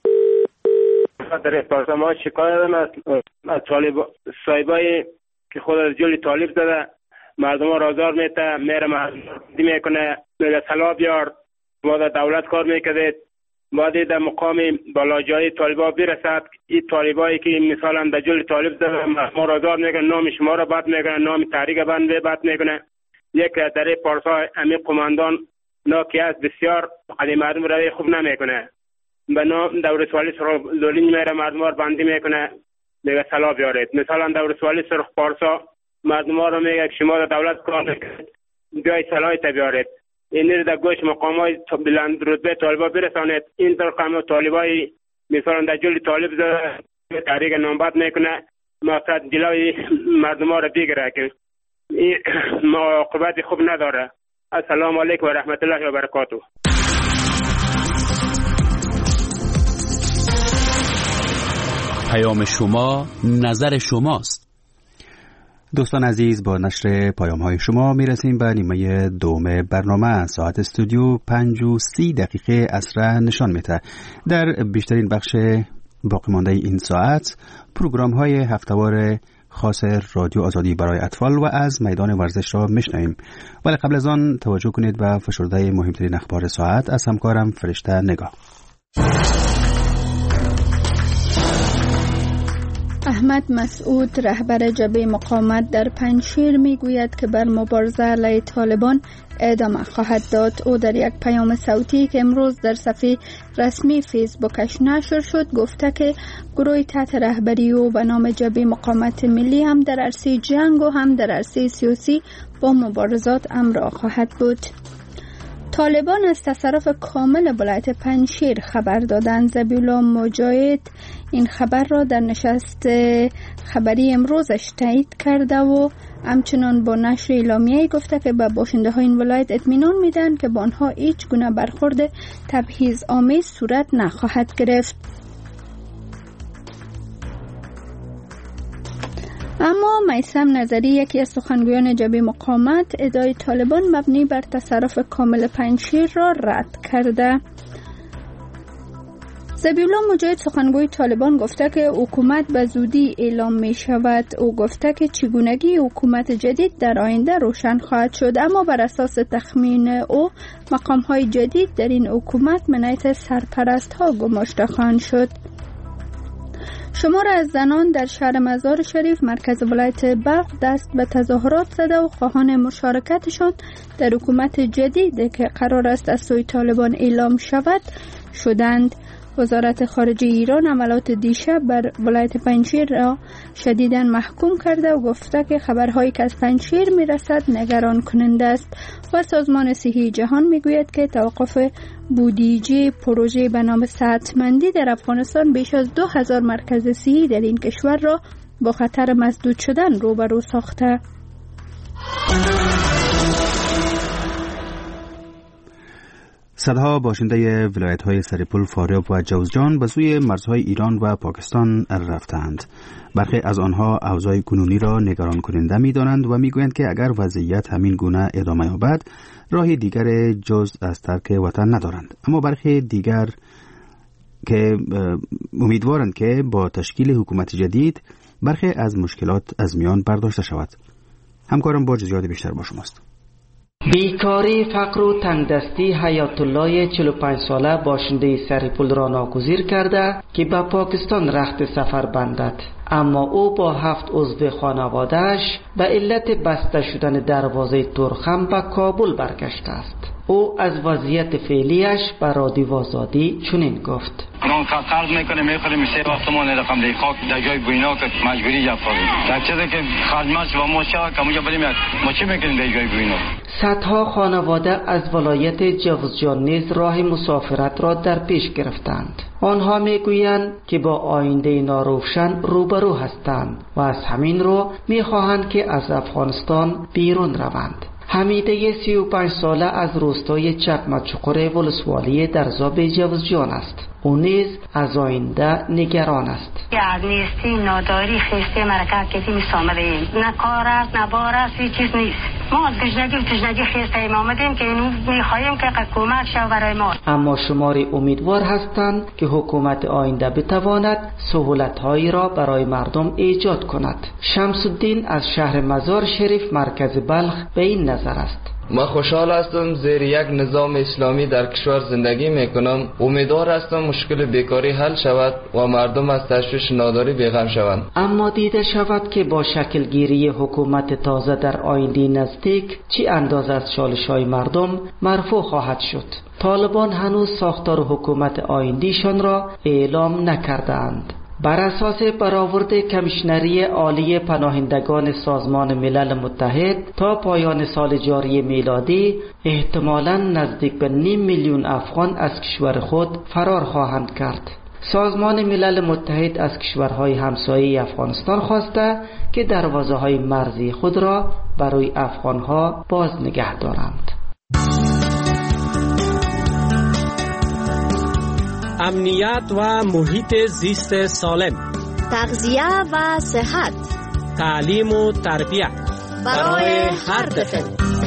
در پاسه ما شکایت دارم از طالب صاحبای که خود از جلی طالب زده مردم ها رازار میته میره محضی میکنه میگه سلا بیار ما در دولت کار میکردید ما در مقام بالاجایی طالبا برسد این طالبایی که مثلا در جلی طالب زده ما رازار میکنه نام شما را بد میکنه نام تحریک بند بد میکنه یک در پارسا امی قماندان ناکی است بسیار قدیم مردم را خوب نمیکنه. به نام دور سوالی سرخ لولین میره مردم را بندی میکنه، میگه سلا بیارید. مثلا دور سوالی سرخ پارسا مردم را میگه که شما دولت کار میکنید بیای سلایت بیارید. این در گوش مقامای بلند رتبه طالبا برسانید. این طور قام طالبای مثلا در جل طالب تحریک نامبد میکنه، مقصد جلوی مردم را بگیره که این عاقبت خوب نداره. السلام علیکم و رحمت الله و برکاته. پیام شما نظر شماست. دوستان عزیز، با نشر پیام های شما میرسیم به نیمه دوم برنامه. ساعت استودیو 5:30 عصر نشان میده. در بیشترین بخش باقی مانده این ساعت پروگرام های هفتهوار خاص رادیو آزادی برای اطفال و از میدان ورزش را میشنویم، ولی قبل از آن توجه کنید به فشرده مهمترین اخبار ساعت از همکارم فرشته نگاه. احمد مسعود رهبر جبهه مقاومت در پنجشیر میگوید که بر مبارزه علیه طالبان ادامه خواهد داد. او در یک پیام صوتی که امروز در صفحه رسمی فیسبوکش نشر شد گفته که گروهی تحت رهبری او به نام جبهه مقاومت ملی هم در عرصه جنگ و هم در عرصه سیاسی با مبارزات همراه خواهد بود. طالبان از تصرف کامل ولایت پنجشیر خبر دادند. ذبیحالله مجاهد این خبر را در نشست خبری امروزش تایید کرده و همچنان با نشر اعلامیه‌ای گفته که به باشنده های این ولایت اطمینان میدن که با آنها هیچ گونه برخورد تبعیض‌آمیز صورت نخواهد گرفت. اما میثم نظری یکی از سخنگویان جبهه مقاومت ادعای طالبان مبنی بر تصرف کامل پنجشیر را رد کرده. ذبیحالله مجاهد سخنگوی طالبان گفته که حکومت به زودی اعلام می شود. او گفته که چگونگی حکومت جدید در آینده روشن خواهد شد، اما بر اساس تخمین او مقام های جدید در این حکومت من حیث سرپرست ها گماشته خواهند شد. شمار از زنان در شهر مزار شریف مرکز ولایت بلخ دست به تظاهرات زده و خواهان مشارکتشان در حکومت جدید که قرار است از سوی طالبان اعلام شود شدند. وزارت خارجه ایران عملات دیشب بر ولایت پنجشیر را شدیداً محکوم کرده و گفته که خبرهایی که از پنجشیر میرسد نگران کننده است و سازمان صحی جهان میگوید که توقف بودجه پروژه به نام صحتمندی در افغانستان بیش از 2000 مرکز صحی در این کشور را با خطر مسدود شدن روبرو ساخته. صدها باشنده ولایت‌های سرپل، فاریاب و جوزجان به سوی مرزهای ایران و پاکستان رفتند. برخی از آنها اوضاع کنونی را نگران کننده می‌دانند و می‌گویند که اگر وضعیت همین گونه ادامه یابد راه دیگر جز از ترک وطن ندارند. اما برخی دیگر که امیدوارند که با تشکیل حکومت جدید برخی از مشکلات از میان برداشته شود. همکارم با جزئیات بیشتر با شماست. بیکاری، فقر و تنگدستی حیات الله 45 ساله باشنده سرپل را ناگزیر کرده که به پاکستان رخت سفر بندد، اما او با 7 عضو خانواده‌اش به علت بسته شدن دروازه ترخم به کابل برگشته است. او از وضعیت فعلیش به رادیو آزادی چنین گفت: ما قرض میکنیم میخوریم سه وقت ما نداریم دی خاک در جای بوینا که مجبوری جاب کنیم در چیزی که خدمت و ما چه که اونجا بریم ما چی میکنیم در جای بوینا. صدها خانواده از ولایت جوزجان نیز راه مسافرت را در پیش گرفتند. آنها میگویند که با آینده ناروشن روبرو هستند و از همین رو میخواهند که از افغانستان بیرون روند. حمیده 35 ساله از روستای چکمه‌چوقر ولسوالی در زاب جوزجان است. او نیز از آینده نگران است. از نیستی ناداری خسته مرکت کسی میسامده ایم، نه کار است نه بار است، هیچ چیز نیست. ما از گشنگی و تشنگی خسته ایم آمدیم که اینو میخواییم که کمک شود برای ما. اما شماری امیدوار هستند که حکومت آینده بتواند سهولت‌هایی را برای مردم ایجاد کند. شمس الدین از شهر مزار شریف مرکز بلخ به این نظر است: من خوشحال هستم زیر یک نظام اسلامی در کشور زندگی میکنم. امیدوار هستم مشکل بیکاری حل شود و مردم از تشویش ناداری بیغم شوند. اما دیده شود که با شکل گیری حکومت تازه در آینده نزدیک چی اندازه از چالش‌های مردم مرفوع خواهد شد. طالبان هنوز ساختار حکومت آینده‌شان را اعلام نکردند. بر اساس برآورد کمیشنری عالی پناهندگان سازمان ملل متحد تا پایان سال جاری میلادی احتمالاً نزدیک به 5 میلیون افغان از کشور خود فرار خواهند کرد. سازمان ملل متحد از کشورهای همسایه افغانستان خواسته که دروازه‌های مرزی خود را برای افغانها باز نگه دارند. امنیت و محیط زیست سالم، تغذیه و صحت، تعلیم و تربیت برای هر طفل.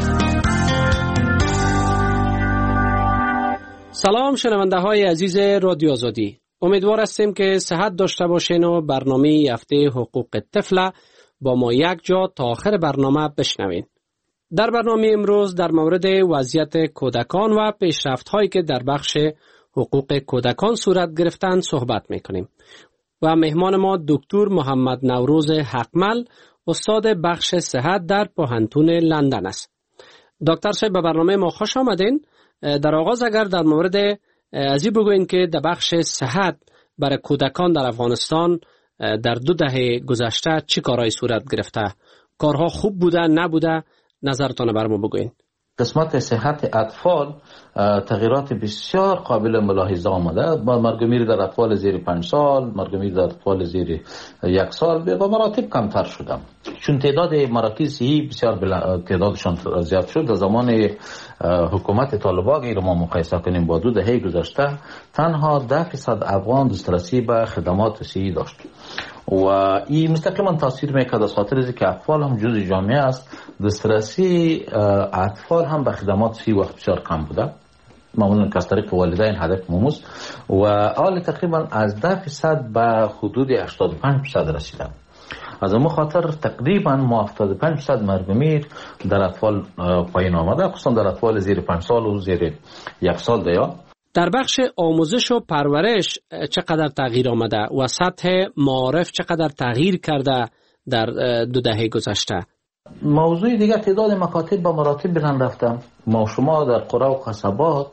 سلام شنونده های عزیز رادیو آزادی، امیدوار هستیم که صحت داشته باشین و برنامه هفته حقوق طفل با ما یک جا تا آخر برنامه بشنوین. در برنامه امروز در مورد وضعیت کودکان و پیشرفت هایی که در بخش حقوق کودکان صورت گرفتن صحبت میکنیم و مهمان ما دکتر محمد نوروز حقمل، استاد بخش صحت در پوهنتون لندن است. دکتر صاحب به برنامه ما خوش آمدین. در آغاز اگر در مورد ازی بگوین که در بخش صحت برای کودکان در افغانستان در 2 دهه گذشته چی کارهای صورت گرفته؟ کارها خوب بوده نبوده؟ نظرتان بر ما بگوین. قسمت صحت اطفال تغییرات بسیار قابل ملاحظه آمده. مرگومیر در اطفال زیر 5 سال، مرگومیر در اطفال زیر 1 سال به مراتب کمتر شده، چون تعداد مراکز صحی بسیار تعدادشان زیاد شد. در زمان حکومت طالبان اگر ما مقایسه کنیم با 2 دهه گذشته، تنها 10% افغان دسترسی به خدمات صحی داشت و این مستقیما تاثیر میکرد از خاطر از که اطفال هم جزء جامعه است. دسترسی اطفال هم به خدمات صحی وقت بسیار کم بوده، معمولا که از طریق والدین هدف موموز و حال تقریبا از 10% به حدود 85% رسیده. از اون خاطر تقریبا ما 75% مرگومیر در اطفال پایین آمده، خصوصا در اطفال زیر 5 سال و زیر 1 سال دیا. در بخش آموزش و پرورش چقدر تغییر آمده و سطح معارف چقدر تغییر کرده در 2 دهه گذشته؟ موضوع دیگر تعداد مکاتب به مراتب بلند رفته. ما شما در قرى و قصبات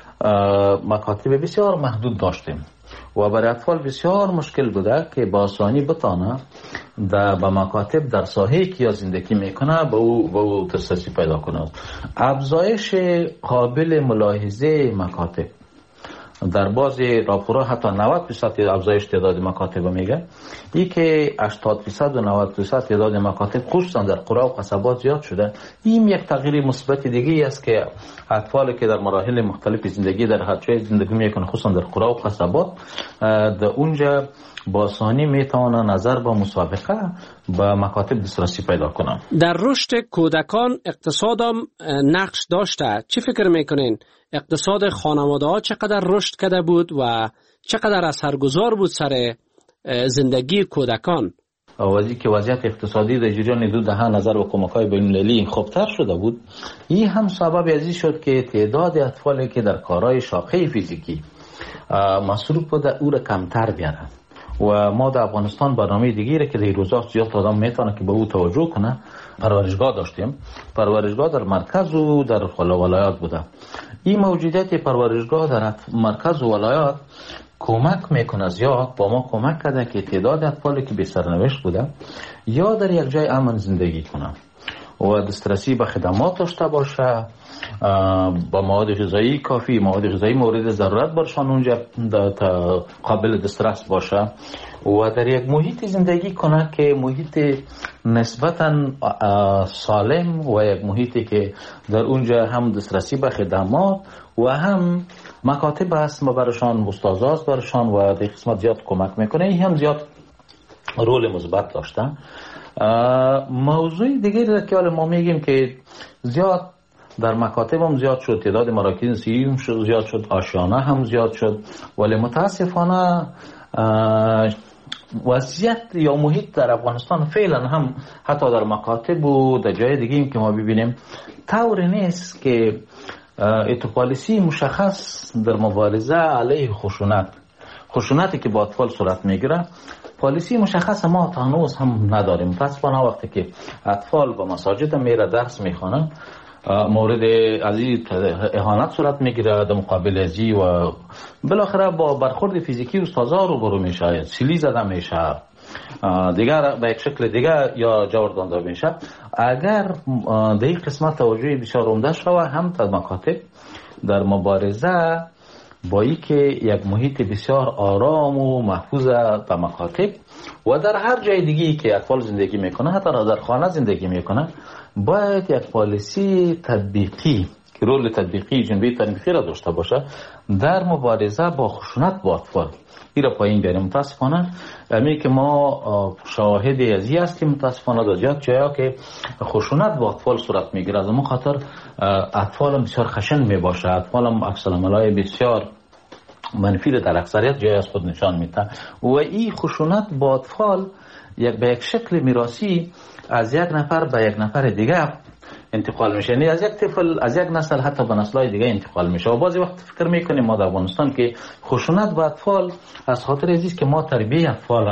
مکاتب بسیار محدود داشتیم و برای اطفال بسیار مشکل بوده که با آسانی بتانه به مکاتب در ساحه‌ای که یا زندگی میکنه به او دسترسی پیدا کنه. افزایش قابل ملاحظه مکاتب در بعضی راپورها حتی 90% افزایش تعداد مکاتب میگه. این که 80% و 90% تعداد مکاتب خصوصا در قرى و قصبات زیاد شده. این یک تغییر مثبت دیگه است که اطفالی که در مراحل مختلف زندگی در هر جای زندگی میکنه خصوصا در قرى و قصبات در اونجا با آسانی میتونه نظر با مسابقه با مکاتب دسترسی پیدا کنن. در رشد کودکان اقتصاد هم نقش داشته. چی فکر میکنین؟ اقتصاد خانواده ها چقدر رشد کرده بود و چقدر اثرگذار بود سر زندگی کودکان؟ وضعیت اقتصادی در جریان 2 دهه نظر و کمک‌های بین‌المللی خوبتر شده بود. این هم سبب ازی شد که تعداد اطفالی که در کارهای شاقه فیزیکی مصروف بوده او را کمتر بیارن و ما در افغانستان برنامه دیگری که در روزا زیاد آدم میتونه که به او توجه کنه پرورشگاه داشتیم. پرورشگاه در مرکز و در ولایات بوده. این موجودیت پرورشگاه در مرکز و ولایات کمک میکنه، زیاد با ما کمک کرده که تعداد اطفالی که بی سرنوشت بوده یا در یک جای امن زندگی کنه و دسترسی به خدمات داشته باشه، با مواد غذایی کافی، مواد غذایی مورد ضرورت برشان اونجا قابل دسترس باشه و در یک محیط زندگی کنه که محیط نسبتاً سالم و یک محیطی که در اونجا هم دسترسی به خدمات و هم مکاتب هست برشان، استاداز برشان و در قسمت زیاد کمک میکنه. این هم زیاد رول مثبت داشتن. موضوع دیگری که حالا ما میگیم که زیاد در مکاتب هم زیاد شد، تعداد مراکز صحی هم زیاد شد، آشیانه هم زیاد شد، ولی متاسفانه وضعیت یا محیط در افغانستان فعلا هم حتی در مکاتب و در جای دیگه که ما ببینیم طوری نیست که پالیسی مشخص در مبارزه علیه خشونتی که با اطفال صورت میگیره پالیسی مشخص ما تا هنوز هم نداریم. متاسفانه وقتی که اطفال به مساجد میره درس میخوانن مورد ازی اهانت صورت میگیره در مقابل ازی و بالاخره با برخورد فیزیکی استادا روبرو میشه، سیلی زده میشه، دیگر به یک شکل دیگر یا جور داده میشه. اگر در این قسمت توجه بسیار عمده شود هم در مکاتب در مبارزه با ای که یک محیط بسیار آرام و محفوظ در مکاتب و در هر جای دیگی که اطفال زندگی میکنه، حتی در خانه زندگی میکنه، باید یک پالیسی تطبیقی که رول تطبیقی جنبه تنبیخی را داشته باشه در مبارزه با خشونت با اطفال. این را پایین بیاریم. متاسفانه امی که ما شاهد ازی هستیم متاسفانه در زیاد جایا که خشونت با اطفال صورت میگیره. از اون خاطر اطفال هم بسیار خشن میباشه، اطفال هم عکس العملای بسیار منفی در اکثریت جای از خود نشان میده و این خشونت با اطفال به یک شکل میراثی از یک نفر به یک نفر دیگه انتقال میشه، یعنی از یک طفل از یک نسل حتی به نسل‌های دیگه انتقال میشه. و بعضی وقت فکر میکنیم ما در افغانستان که خشونت با اطفال از خاطر ازیست که ما تربیت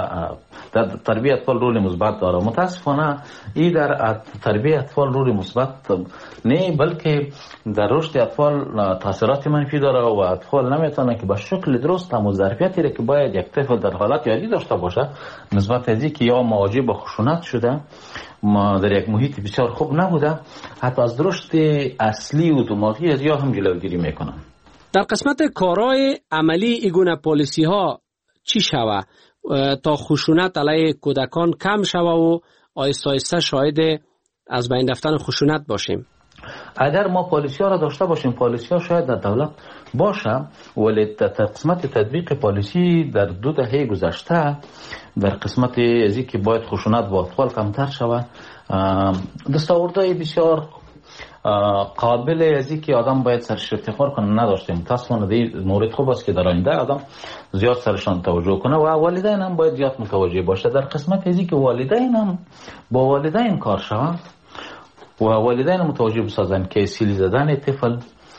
اطفال رول مثبت داره. متاسفانه این در تربیت اطفال رول مثبت نه، بلکه در رشد اطفال تاثیرات منفی داره و اطفال نمیتونه که به شکل درست هم ظرفیتی را که باید یک طفل در حالت یادی داشته باشه نسبت ازی که یا مواجه با خشونت شده، ما در یک محیط بسیار خوب نبوده، حتی از رشد اصلی و دماغی از یا هم جلوگیری میکنن. در قسمت کارهای عملی ایگونه پالیسی ها چی شوه تا خشونت علیه کودکان کم شوه و آیسته آیسته شاهد از بین رفتن خشونت باشیم؟ اگر ما پالیسی ها را داشته باشیم، پالیسی ها شاید در دولت باشه، ولی در قسمت تطبیق پالیسی در 2 دهه گذشته در قسمت ازی که باید خشونت با اطفال کمتر شود دستاوردهای بسیار قابل ازی که آدم باید سرش افتخار کنه نداشتیم. متاسفانه این مورد خوب است که در آینده آدم زیاد سرشان توجه کنه و والدین هم باید زیاد متوجه باشه. در قسمت ازی که والدین هم با والدین کار شود و والدین متوجه بسازن که سیلی زدن طفل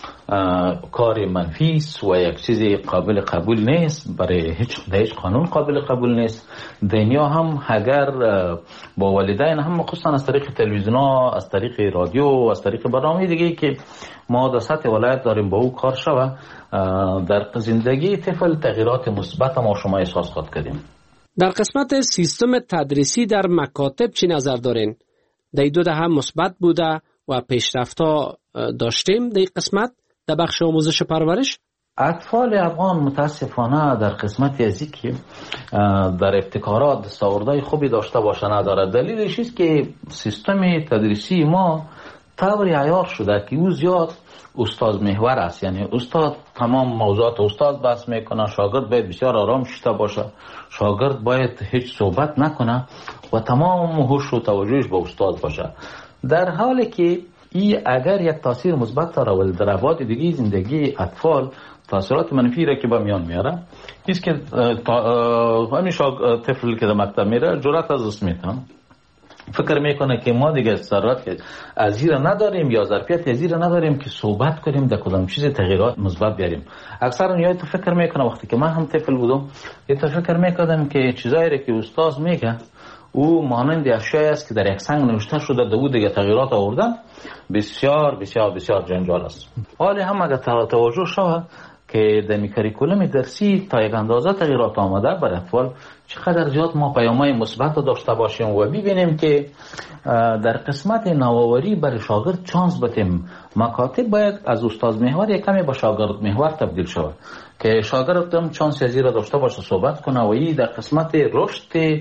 کار منفی است و یک چیز قابل قبول نیست، برای هیچ قانون قابل قبول نیست. دنیا هم اگر با والدین هم خصوصا از طریق تلویزیون، از طریق رادیو، از طریق برنامه دیگه که ما در سطح ولایت داریم با او کار شوه، در زندگی طفل تغییرات مثبت ما شما احساس خود کردیم. در قسمت سیستم تدریسی در مکاتب چی نظر دارین؟ در 2 دهه مثبت بوده و پیشرفت‌ها داشتیم در قسمت در بخش آموزش پرورش؟ اطفال افغان متاسفانه در قسمت ازی که در ابتکارات دستاوردهای خوبی داشته باشه نداره. دلیلش است که سیستم تدریسی ما طوری عیار شده که او زیاد استاد محور است، یعنی استاد تمام موضوعات استاد بحث میکنه، شاگرد باید بسیار آرام شده باشه، شاگرد باید هیچ صحبت نکنه و تمام هوش و توجهش به استاد باشه. در حالی که این اگر یک تاثیر مثبت داره ولی در ابعاد دیگه زندگی اطفال تاثیرات منفی را که به میان میاره، است که همیشه طفل که در مکتب میره جرأت از دست میده، فکر میکنه که ما دیگه ضرورت از این نداریم یا ظرفیت از این نداریم که صحبت کنیم در کدام چیز تغییرات مثبت بیاریم. اکثرا یا تو فکر میکنه وقتی که من هم طفل بودم یا تو فکر میکردم که چیزایی که استاد میگه او مانند اشیایی است که در یک سنگ نوشته شده دو دیگه تغییرات آوردن، بسیار بسیار بسیار جنجال است. حالی هم اگر توجه شود که در کریکولوم درسی تا یک اندازه تغییرات آمده بر اطفال، چقدر زیاد ما پیام‌های مثبت داشته باشیم و ببینیم که در قسمت نوآوری برای شاگرد چانس بدیم. مکاتب باید از استاد محور یک کمی به شاگرد محور تبدیل شود که شاگرد هم چانس از این داشته باشه صحبت کنه و این در قسمت رشد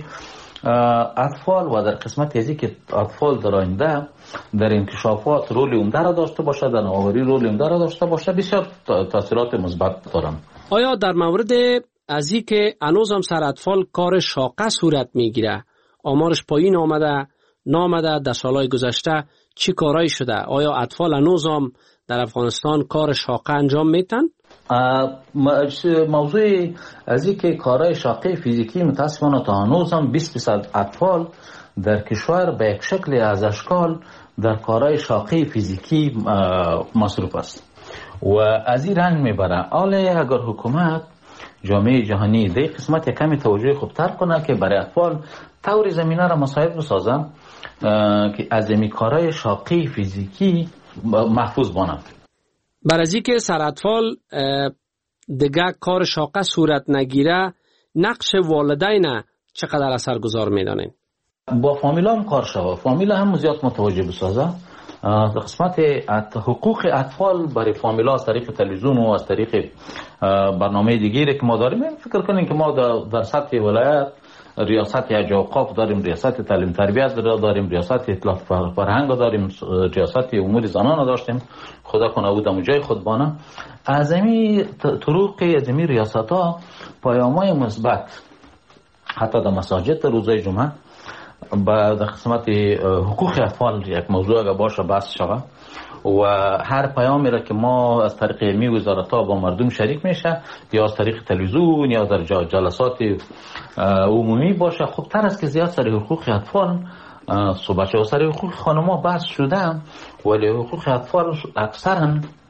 اطفال و در قسمت ازی که اطفال در آینده در انکشافات رول عمده را داشته باشه، در نوآوری رول عمده را داشته باشه، بسیار تاثیرات مثبت دارن. آیا در مورد ازی که هنوز هم سر اطفال کار شاقه صورت میگیره، آمارش پایین آمده نامده، در سالهای گذشته چی کارایی شده؟ آیا اطفال هنوز هم در افغانستان کار شاقه انجام میتن؟ موضوع از این که کارهای شاقه فیزیکی متاسفانه تا هنوز هم 20% اطفال در کشور به یک شکل از اشکال در کارهای شاقه فیزیکی مصروف است و از این رنگ میبره. حالا اگر حکومت جامعه جهانی در قسمت کمی توجه خوبتر کنه که برای اطفال طور زمینه را مساعد بسازم که از این کارهای شاقه فیزیکی محفوظ بانم. بر از اینکه سر اطفال دیگه کار شاقه صورت نگیره، نقش والدین چقدر اثرگذار میدانین؟ با فامیلا هم کار شوه، فامیلا هم زیاد متوجه بسازه. قسمت حقوق اطفال برای فامیلا از طریق تلویزیون و از طریق برنامه دیگری که ما داریم، فکر کنین که ما در سطح ولایت ریاست اوقاف داریم، ریاست تعلیم تربیت داریم، ریاست اطلاعات فرهنگ داریم، ریاست امور زنان داشتیم، خدا کنه بودم جای خود بانه. از این طرق از این ریاست ها پیام‌های مثبت حتی در مساجد روزهای جمعه با در قسمت حقوق اطفال یک موضوع اگر باشه بحث شود و هر پیامی را که ما از طریق علمی وزارت ها با مردم شریک میشه یا از طریق تلویزیون یا در جلسات عمومی باشه، خوب تر است که زیاد سر حقوق اطفال صحبت شد. سر حقوق خانم‌ها بحث شده ولی حقوق اطفال اکثرا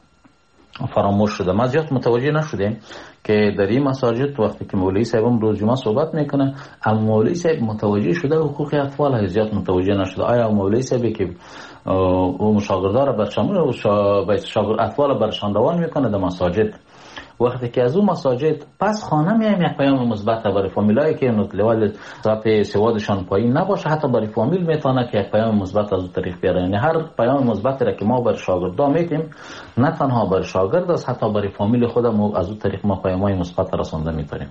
فراموش شده. ما زیاد متوجه نشدیم که در این مساجد وقتی که مولوی صاحب روز جمعه صحبت میکنه، اما مولوی صاحب متوجه شده حقوق اطفال زیاد متوجه نشده. آیا مولوی صاحبی که او شاگردان را برشمول و اطفال برشان روان میکنه در مساجد، وقتی که از اون مساجد پس خانه میایم یک پیام مثبت برای فامیلایی که لول سطح سوادشان پایین نباشه، حتی برای فامیل میتونه که یک پیام مثبت از اون طریق بیاره. یعنی هر پیام مثبت را که ما برای شاگردان میتیم نه تنها برای شاگرد است، حتی برای فامیل خودمون از اون طریق ما پیام‌های مثبت رسانده میتونیم.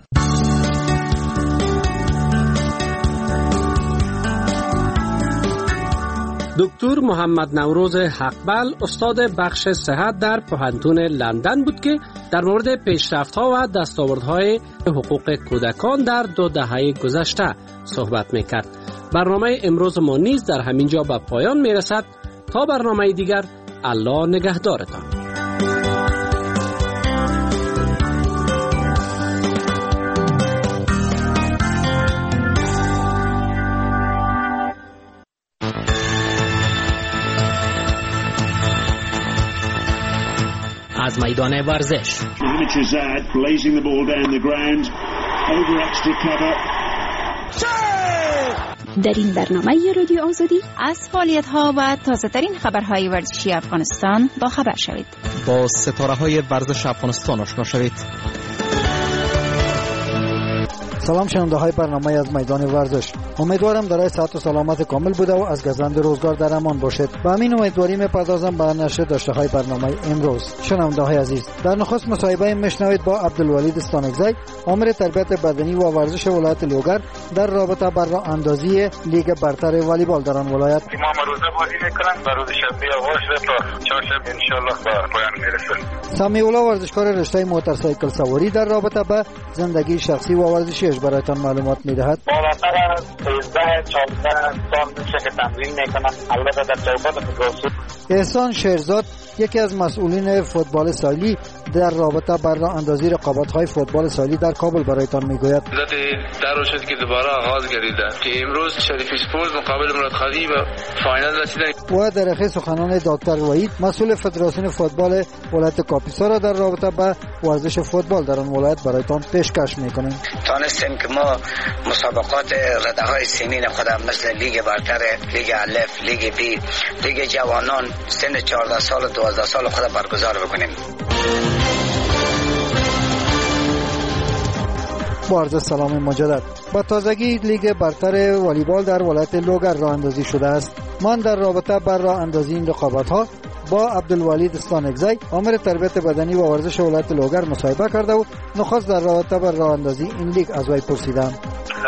دکتر محمد نوروز حقبل استاد بخش صحت در پوهنتون لندن بود که در مورد پیشرفت‌ها و دستاوردهای حقوق کودکان در 2 دهه گذشته صحبت میکرد. برنامه امروز ما نیز در همین جا به پایان میرسد. تا برنامه دیگر، الله نگهدارتان. از میدان ورزش در این برنامه رادیو آزادی از فعالیت‌ها و تازه‌ترین خبرهای ورزشی افغانستان با خبر شوید. با ستاره‌های ورزش افغانستان آشنا شوید. سلام شنونده های برنامه از میدان ورزش. امیدوارم برای صحت و سلامت کامل بوده و از گزند روزگار در امان باشید. با همین امیدواری میپردازم به نشر داشته های برنامه امروز. شنونده های عزیز، در نخست مصاحبه میشنوید با عبدالولید استانکزی، آمر تربیت بدنی و ورزش ولایت لوگر در رابطه بر راه اندازی لیگ برتر والیبال در آن ولایت. ما روزه بازی میکنن و روز شنبه آغاز تا چهارشنبه ان شاء الله به پایان میرسه. سمیولا ورزشکار رشته موتورسایکل سواری در رابطه به زندگی شخصی و ورزشیش برایتان معلومات میدهد. بالاتر از 13-14 سال میشه که تمرین میکنم، البته در چوکات فوتبال. احسان شیرزاد یکی از مسئولین فوتبال ساحلی در رابطه بر راه اندازی رقابت‌های فوتبال ساحلی در کابل برایتان میگوید. در روز شد که دوباره آغاز گردیده که امروز شریف اسپورت مقابل مراد خادی به فاینال رسیدن. و در اخیر سخنان دکتر وحید مسئول فدراسیون فوتبال ولایت کاپیسا را در رابطه با ورزش فوتبال در آن ولایت برایتان پیشکش میکنیم. تانستیم که ما مسابقات رده‌های سنین خودم مثل لیگ برتر، لیگ الف، لیگ بی، لیگ جوانان سن 14 سال و 12 سال خود برگزار بکنیم. با عرض سلام مجدد. با تازگی لیگ برتر والیبال در ولایت لوگر راه اندازی شده است. من در رابطه بر راه اندازی این رقابت‌ها با عبدالولید استانکزی، آمر تربیت بدنی و ورزش ولایت لوگر مصاحبه کرده و نخست در رابطه بر راه اندازی این لیگ از وی پرسیدم.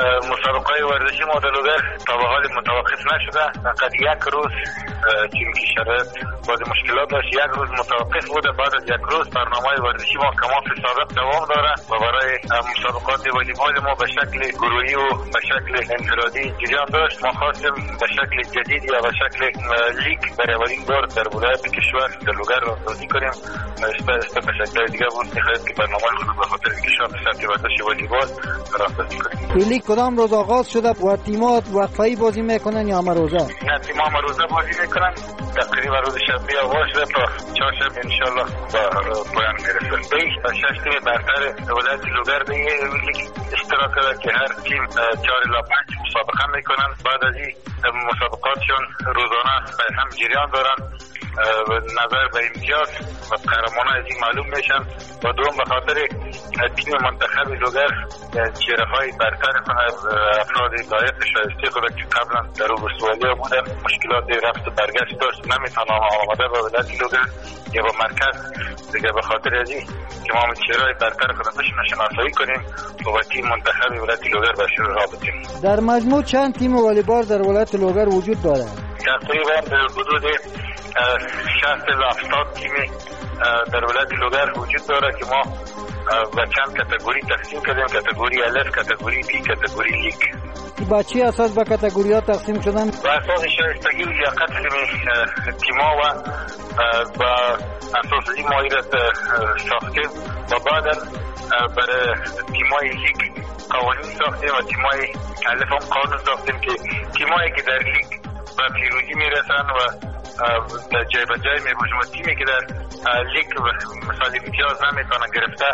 مسابقه ورزشی ما در لوگر تا به حال متوقف نشده. فقط یک روز چون که شرایط بعضی مشکلات داشت یک روز متوقف بوده. بعد از یک روز برنامه ورزشی ما کماف سابق دوام داره و برای مسابقات والیبال ما به شکل گروهی و به شکل انفرادی جریان داشت. ما خواستیم به شکل جدید یا به شکل لیگ برای اولین بار در ولایت کشور در لوگر راهسازی کنیم. است به شکل دیگه بود می‌خواهید که برنامه خود به خاطر کشور به سطح ورزش والیبال راهسازی کنیم. این لیگ کدام روز آغاز شده و تیم‌ها وقفه‌ای بازی میکنن یا همه روزه؟ نه، تیم‌ها همه روزه بازی میکنن. تقریبا روز شنبه آغاز شده تا چهارشنبه ان شاء الله به پایان میرسه. 6 تیم برتر ولایت لوگر در این لیگ اشتراک دارند که هر تیم 4 الی 5 مسابقه میکنن. بعد از این مسابقاتشون روزانه هم جریان دارن نظر به امتیاز و قهرمانان از این معلوم میشن. و دوم به خاطر تیم منتخب لوگر چهره‌های برتر افراد لایق شایسته خود که قبلا در ولسوالی بودن مشکلات رفت و برگشت داشت نمیتونن آماده به ولایت لوگر یا به مرکز دیگه. به خاطر از این که ما چهره‌های برتر خود شناسایی کنیم و تیم منتخب ولایت لوگر به شروع رابطیم. در مجموع چند تیم والیبال در ولایت لوگر وجود دارد؟ تقریبا در حدود 60 الی 70 تیم در ولایت لوگر وجود داره که ما به چند کاتگوری تقسیم کردیم. کاتگوری الف، کاتگوری بی، کاتگوری لیگ. با چی اساس به کاتگوری‌ها تقسیم شدن؟ با اساس شایستگی و لیاقت تیم‌ها و با اساس این مایرت ساختیم و بعدا برای تیم‌های لیگ قوانین ساختیم و تیم‌های الف هم قانون ساختیم که تیم‌هایی که در لیگ به پیروزی میرسن و جای به جای میباشیم و تیمی که در لیگ مثال امتیاز نمیتونه گرفته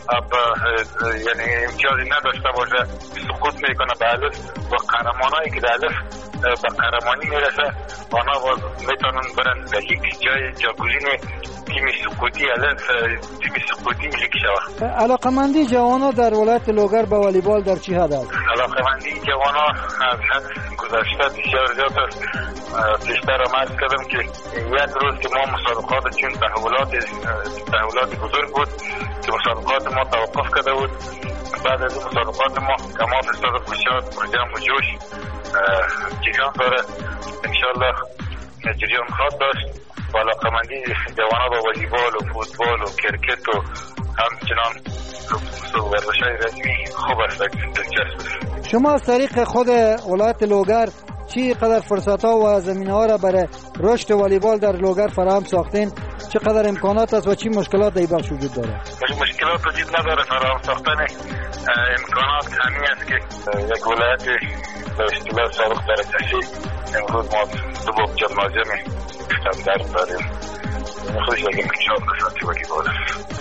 یعنی امتیازی نداشته باشه سقوط میکنه به الف و قهرمانایی که در الف به قهرمانی میرسه آنها میتونن برن در لیگ جاگزین تیم سقوطی الف تیم سقوطی لیگ شود. علاقمندی جوانان در ولایت لوگر به والیبال در چه حد است؟ علاقمندی جوانان از حد گذشته بسیار زیاد است. بیشتر عرض کردم که یک روز که ما مسابقات چون تحولات بزرگ بود که مسابقات ما توقف کرده بود. بعد از مسابقات ما کماف صدق بسیار پرجم و جوش جریان داره. انشاءالله جریان خواهد داشت و علاقمندی جوانان با والیبال و فوتبال و کرکت و همچنان ورزش‌های رزمی خوب است، دلچسب. شما از طریق خود ولایت لوگر چقدر فرصت‌ها و زمینه‌ها را برای رشد والیبال در لوگر فراهم ساختین؟ چقدر امکانات است و چه مشکلات در بخش وجود داره؟ مشکلات وجود نداره. فراهم ساختن امکانات همین است که یک ولایت به اصطلاح سابق درجه‌ای امروز ما دو باب جمنازیوم استاندارد داریم. خودش یک انکشاف قسمتی والیبال است.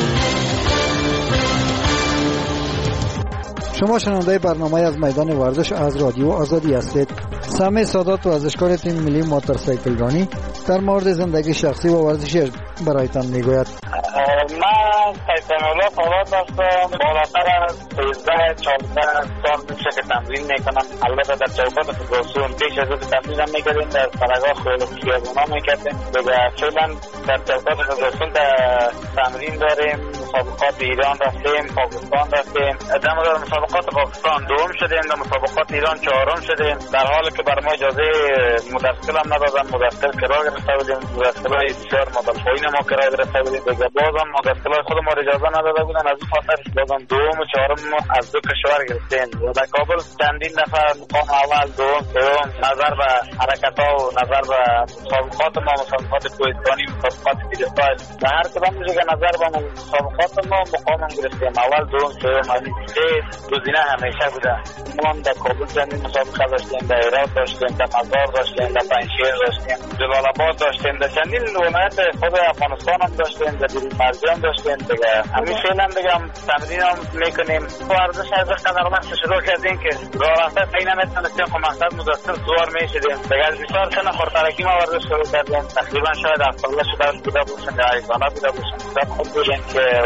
شما شنونده برنامه از میدان ورزش از رادیو آزادی هستید. سمی سادات ورزشکار تیم ملی موتورسیکلرانی در مورد زندگی شخصی و ورزشی برایتان میگوید. من سیستم الله فعالات هستم. بالاتر از 13-14 سال میشه که تمرین میکنم. البته در چوکات فدراسیون پیش از این تمرین هم میکردیم، در سرگاه خیابونا میکردیم. دیگه فعلا در چوکات فدراسیون تمرین داریم. مسابقات ایران رفتیم، پاکستان رفتیم. در مسابقات پاکستان دوم شدیم، در مسابقات ایران چهارم شدیم. در حالی که بر ما اجازه مدرسل هم ندادن. مدرسل کرا گرفته بودیم، مدرسل‌های بسیار مدل پایین ما کرا گرفته بودیم. دیگه بازم مدرسل‌های خود ما اجازه نداده بودن. از این خاطر بازم دوم و چهارم از دو کشور گرفتیم. و در کابل چندین دفعه مقام اول، دوم، سوم، نظر به حرکت‌ها و نظر به مسابقات ما، مسابقات کوهستانی، مسابقات فریستایل، و هر کدام میشه که نظر به مسابقات ما مقام گرفتیم. اول، دوم، سوم، این گزینه همیشه بوده. ما در کابل چندین مسابقه داشتیم، در هرات داشتیم، در مزار داشتیم، در پنجشیر داشتیم، جلال آباد داشتیم، در چندین ولایت خود افغانستان هم داشتیم، در بیرون مرزی هم داشتیم. دیگه همین فعلا دیگه تمرین هم میکنیم. ورزش از قدر وقت شروع کردیم که راه رفته پیدا نمیتونستیم، خب مقصد مدرسل سوار میشدیم. دیگه از 24 سنه خردترکی ما ورزش شروع کردیم. تقریبا شاید 70 شده بوده باشیم یا 18 بوده باشیم. خب خود بودیم که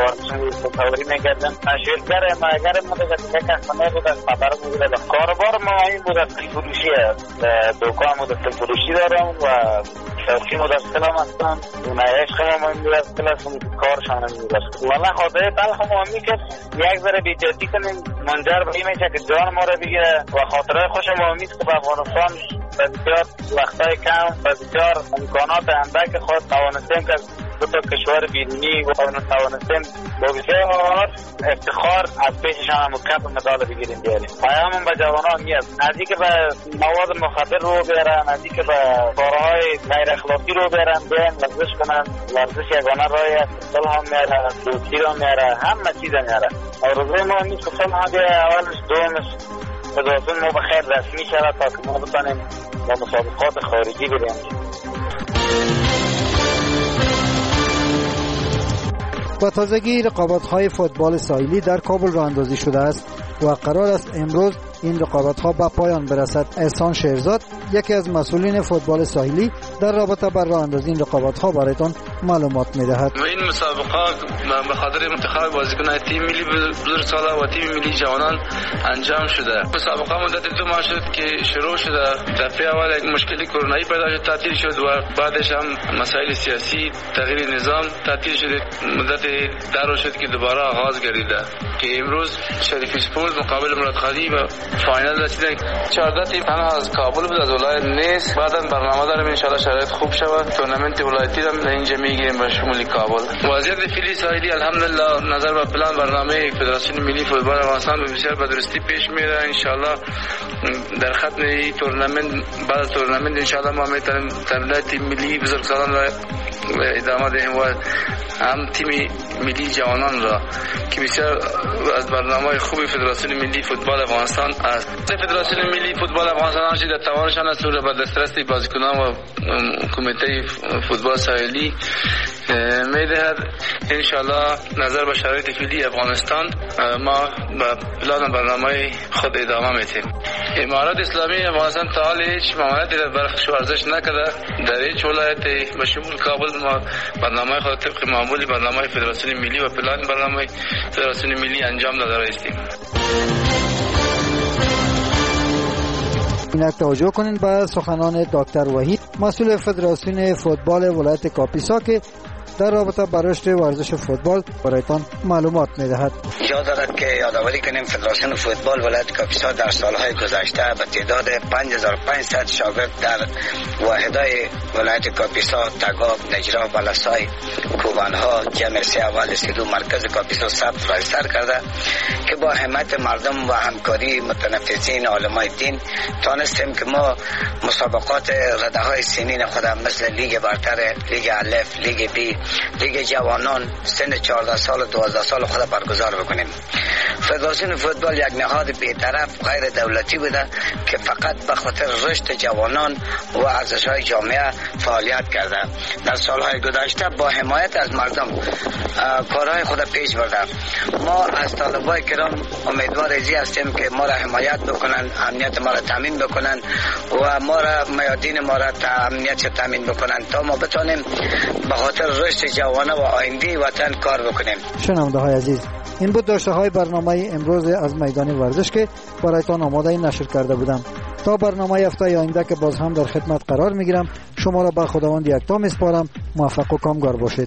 ورزشی تصوری میکردم. شرکت ماگر ما دیگه کسانه بود از خبر بود. کاربار ما این بود از فروشیه. دکان بود از فروشی دارم و شخصی مدرسل هم هستم. عشق ما این بود از کلاس کارشان هم بود. والا خدای تلخ ما میکرد یک ذره بی‌جدی کنیم منجر به این میشه که جان ما رو بگیره و خاطره خوش ما میست که به افغانستان بسیار وقتای کم بسیار امکانات اندک خود توانستیم که دو تا کشور بیرونی و توانستیم با بسیار افتخار از پیششان هم کپ مدال بگیریم بیاریم. پیامم به جوانان میاد نزدیک به مواد مخدر رو بیارن، نزدیک به کارهای غیر اخلاقی رو بیارن، بیان ورزش کنن. ورزش یگانه راهی است. سال هم میاره، دوستی رو میاره، همه چیز میاره. آرزوی ما نیست که سال هم اولش دومش فدراسیون ما بخیر رسمی شود تا که ما بتانیم با مسابقات خارجی بریم. با تازگی رقابت‌های فوتبال ساحلی در کابل راه اندازی شده است و قرار است امروز این رقابت‌ها به پایان برسد. احسان شیرزاد یکی از مسئولین فوتبال ساحلی در رابطه با راه اندازی این رقابت‌ها برایتان معلومات می‌دهد. این مسابقات به خاطر انتخاب بازیکنان تیم ملی بزرگسالان و تیم ملی جوانان انجام شده. مسابقه مدت 2 ماه شد که شروع شده. دفعه اول یک مشکلی کرونایی پیدا شد، تعطیل شد و بعدش هم مسائل سیاسی، تغییر نظام تعطیل شد. مدت در شد که دوباره آغاز گردیده که امروز شریف اسپورت مقابل مراد خادی و فاینال رسیدن. 14 تیم تنها از کابل بود، از ولایت نیست. بعداً برنامه داریم ان شاء الله شرایط خوب شود تورنمنت ولایتی هم در اینجا میگیریم به شمول کابل. وضعیت فیلی ساحلی الحمدلله نظر به پلان برنامه فدراسیون ملی فوتبال افغانستان بسیار به درستی پیش میره. ان شاء الله در ختم این تورنمنت بعد تورنمنت ان شاء الله ما میتونیم تمرین تیم ملی بزرگسالان را ادامه دهیم و هم تیم ملی جوانان را که بسیار از برنامه خوبی فدراسیون ملی فوتبال افغانستان است. فدراسیون ملی فوتبال افغانستان هرچی در توانشان است را به دسترس بازیکنان و کمیته فوتبال ساحلی میدهد. ان شاء الله نظر به شرایط فعلی افغانستان ما به پلان برنامه خود ادامه میدیم. امارات اسلامی افغانستان تا حال هیچ ممانعتی در برخش ورزش نکرده. در هیچ ولایت به شمول کابل ما برنامه خود طبق معمولی برنامه فدراسیون ملی و پلان برنامه فدراسیون ملی انجام داده هستیم. اینک توجه کنین به سخنان دکتر وحید مسئول فدراسیون فوتبال ولایت کاپیسا که در رابطه با رشد ورزش فوتبال برایتان معلومات میدهد. جا دارد که یادآوری کنیم فدراسیون فوتبال ولایت کاپیسا در سالهای گذشته به تعداد 5500 شاگرد در واحدهای ولایت کاپیسا، تگاب، نجرا، بلسای، کوبانها، جمعیت اول سیدو مرکز کاپیسا ثبت رجیستر کرده که با همت مردم و همکاری متنفسین علمای دین تانستیم که ما مسابقات رده‌های سنین خودم مثل لیگ برتر، لیگ الف، لیگ بی، لیگ جوانان سن 14 سال و 12 سال خود برگزار بکنیم. فدراسیون فوتبال یک نهاد بی‌طرف غیر دولتی بوده که فقط به خاطر رشد جوانان و ارزش‌های جامعه فعالیت کرده. در سالهای گذشته با حمایت از مردم کارهای خود پیش برده. ما از طالبای کرام امیدوار هستیم که ما را حمایت بکنن، امنیت ما را تامین بکنن و ما را میادین ما را امنیت تامین بکنن تا ما بتونیم به خاطر رشد جوانان و آینده وطن کار بکنیم. شنونده های عزیز، این بود داشته های برنامه امروز از میدان ورزش که برایتان آماده نشر کرده بودم. تا برنامه هفته آینده که باز هم در خدمت قرار میگیرم، شما را به خداوند یکتا میسپارم. موفق و کامگار باشید.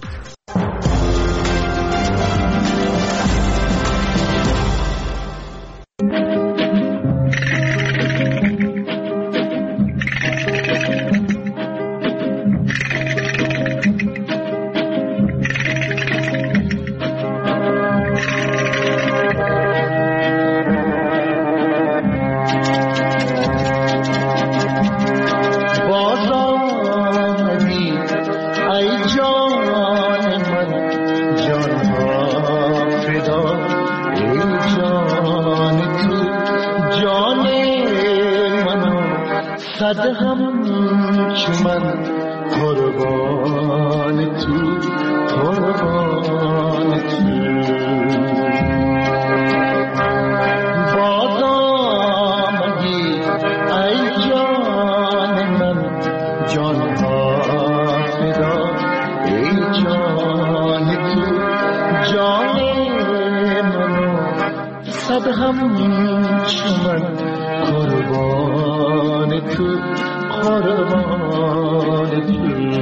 صدهم چمن قربان تو قربان تو باز آمدی ای جان من جان ها فدا ای جان تو جان همچو من قربان تو قربان تو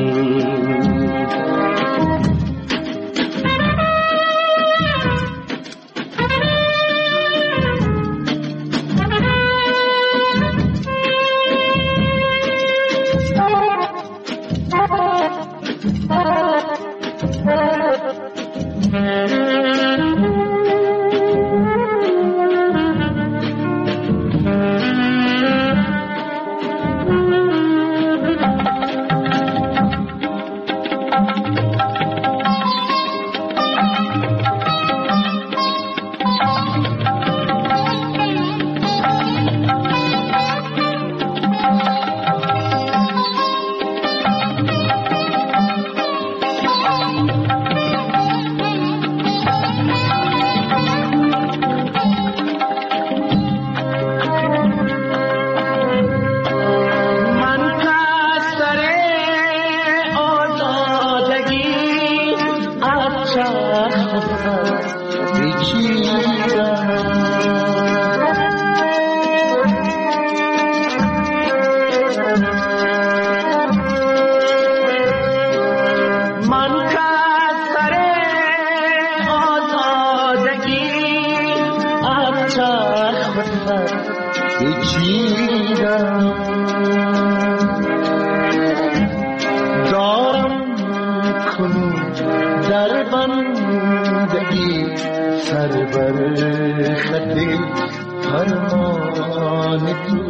دارم کنون در بندگی سر بر خط فرمان تو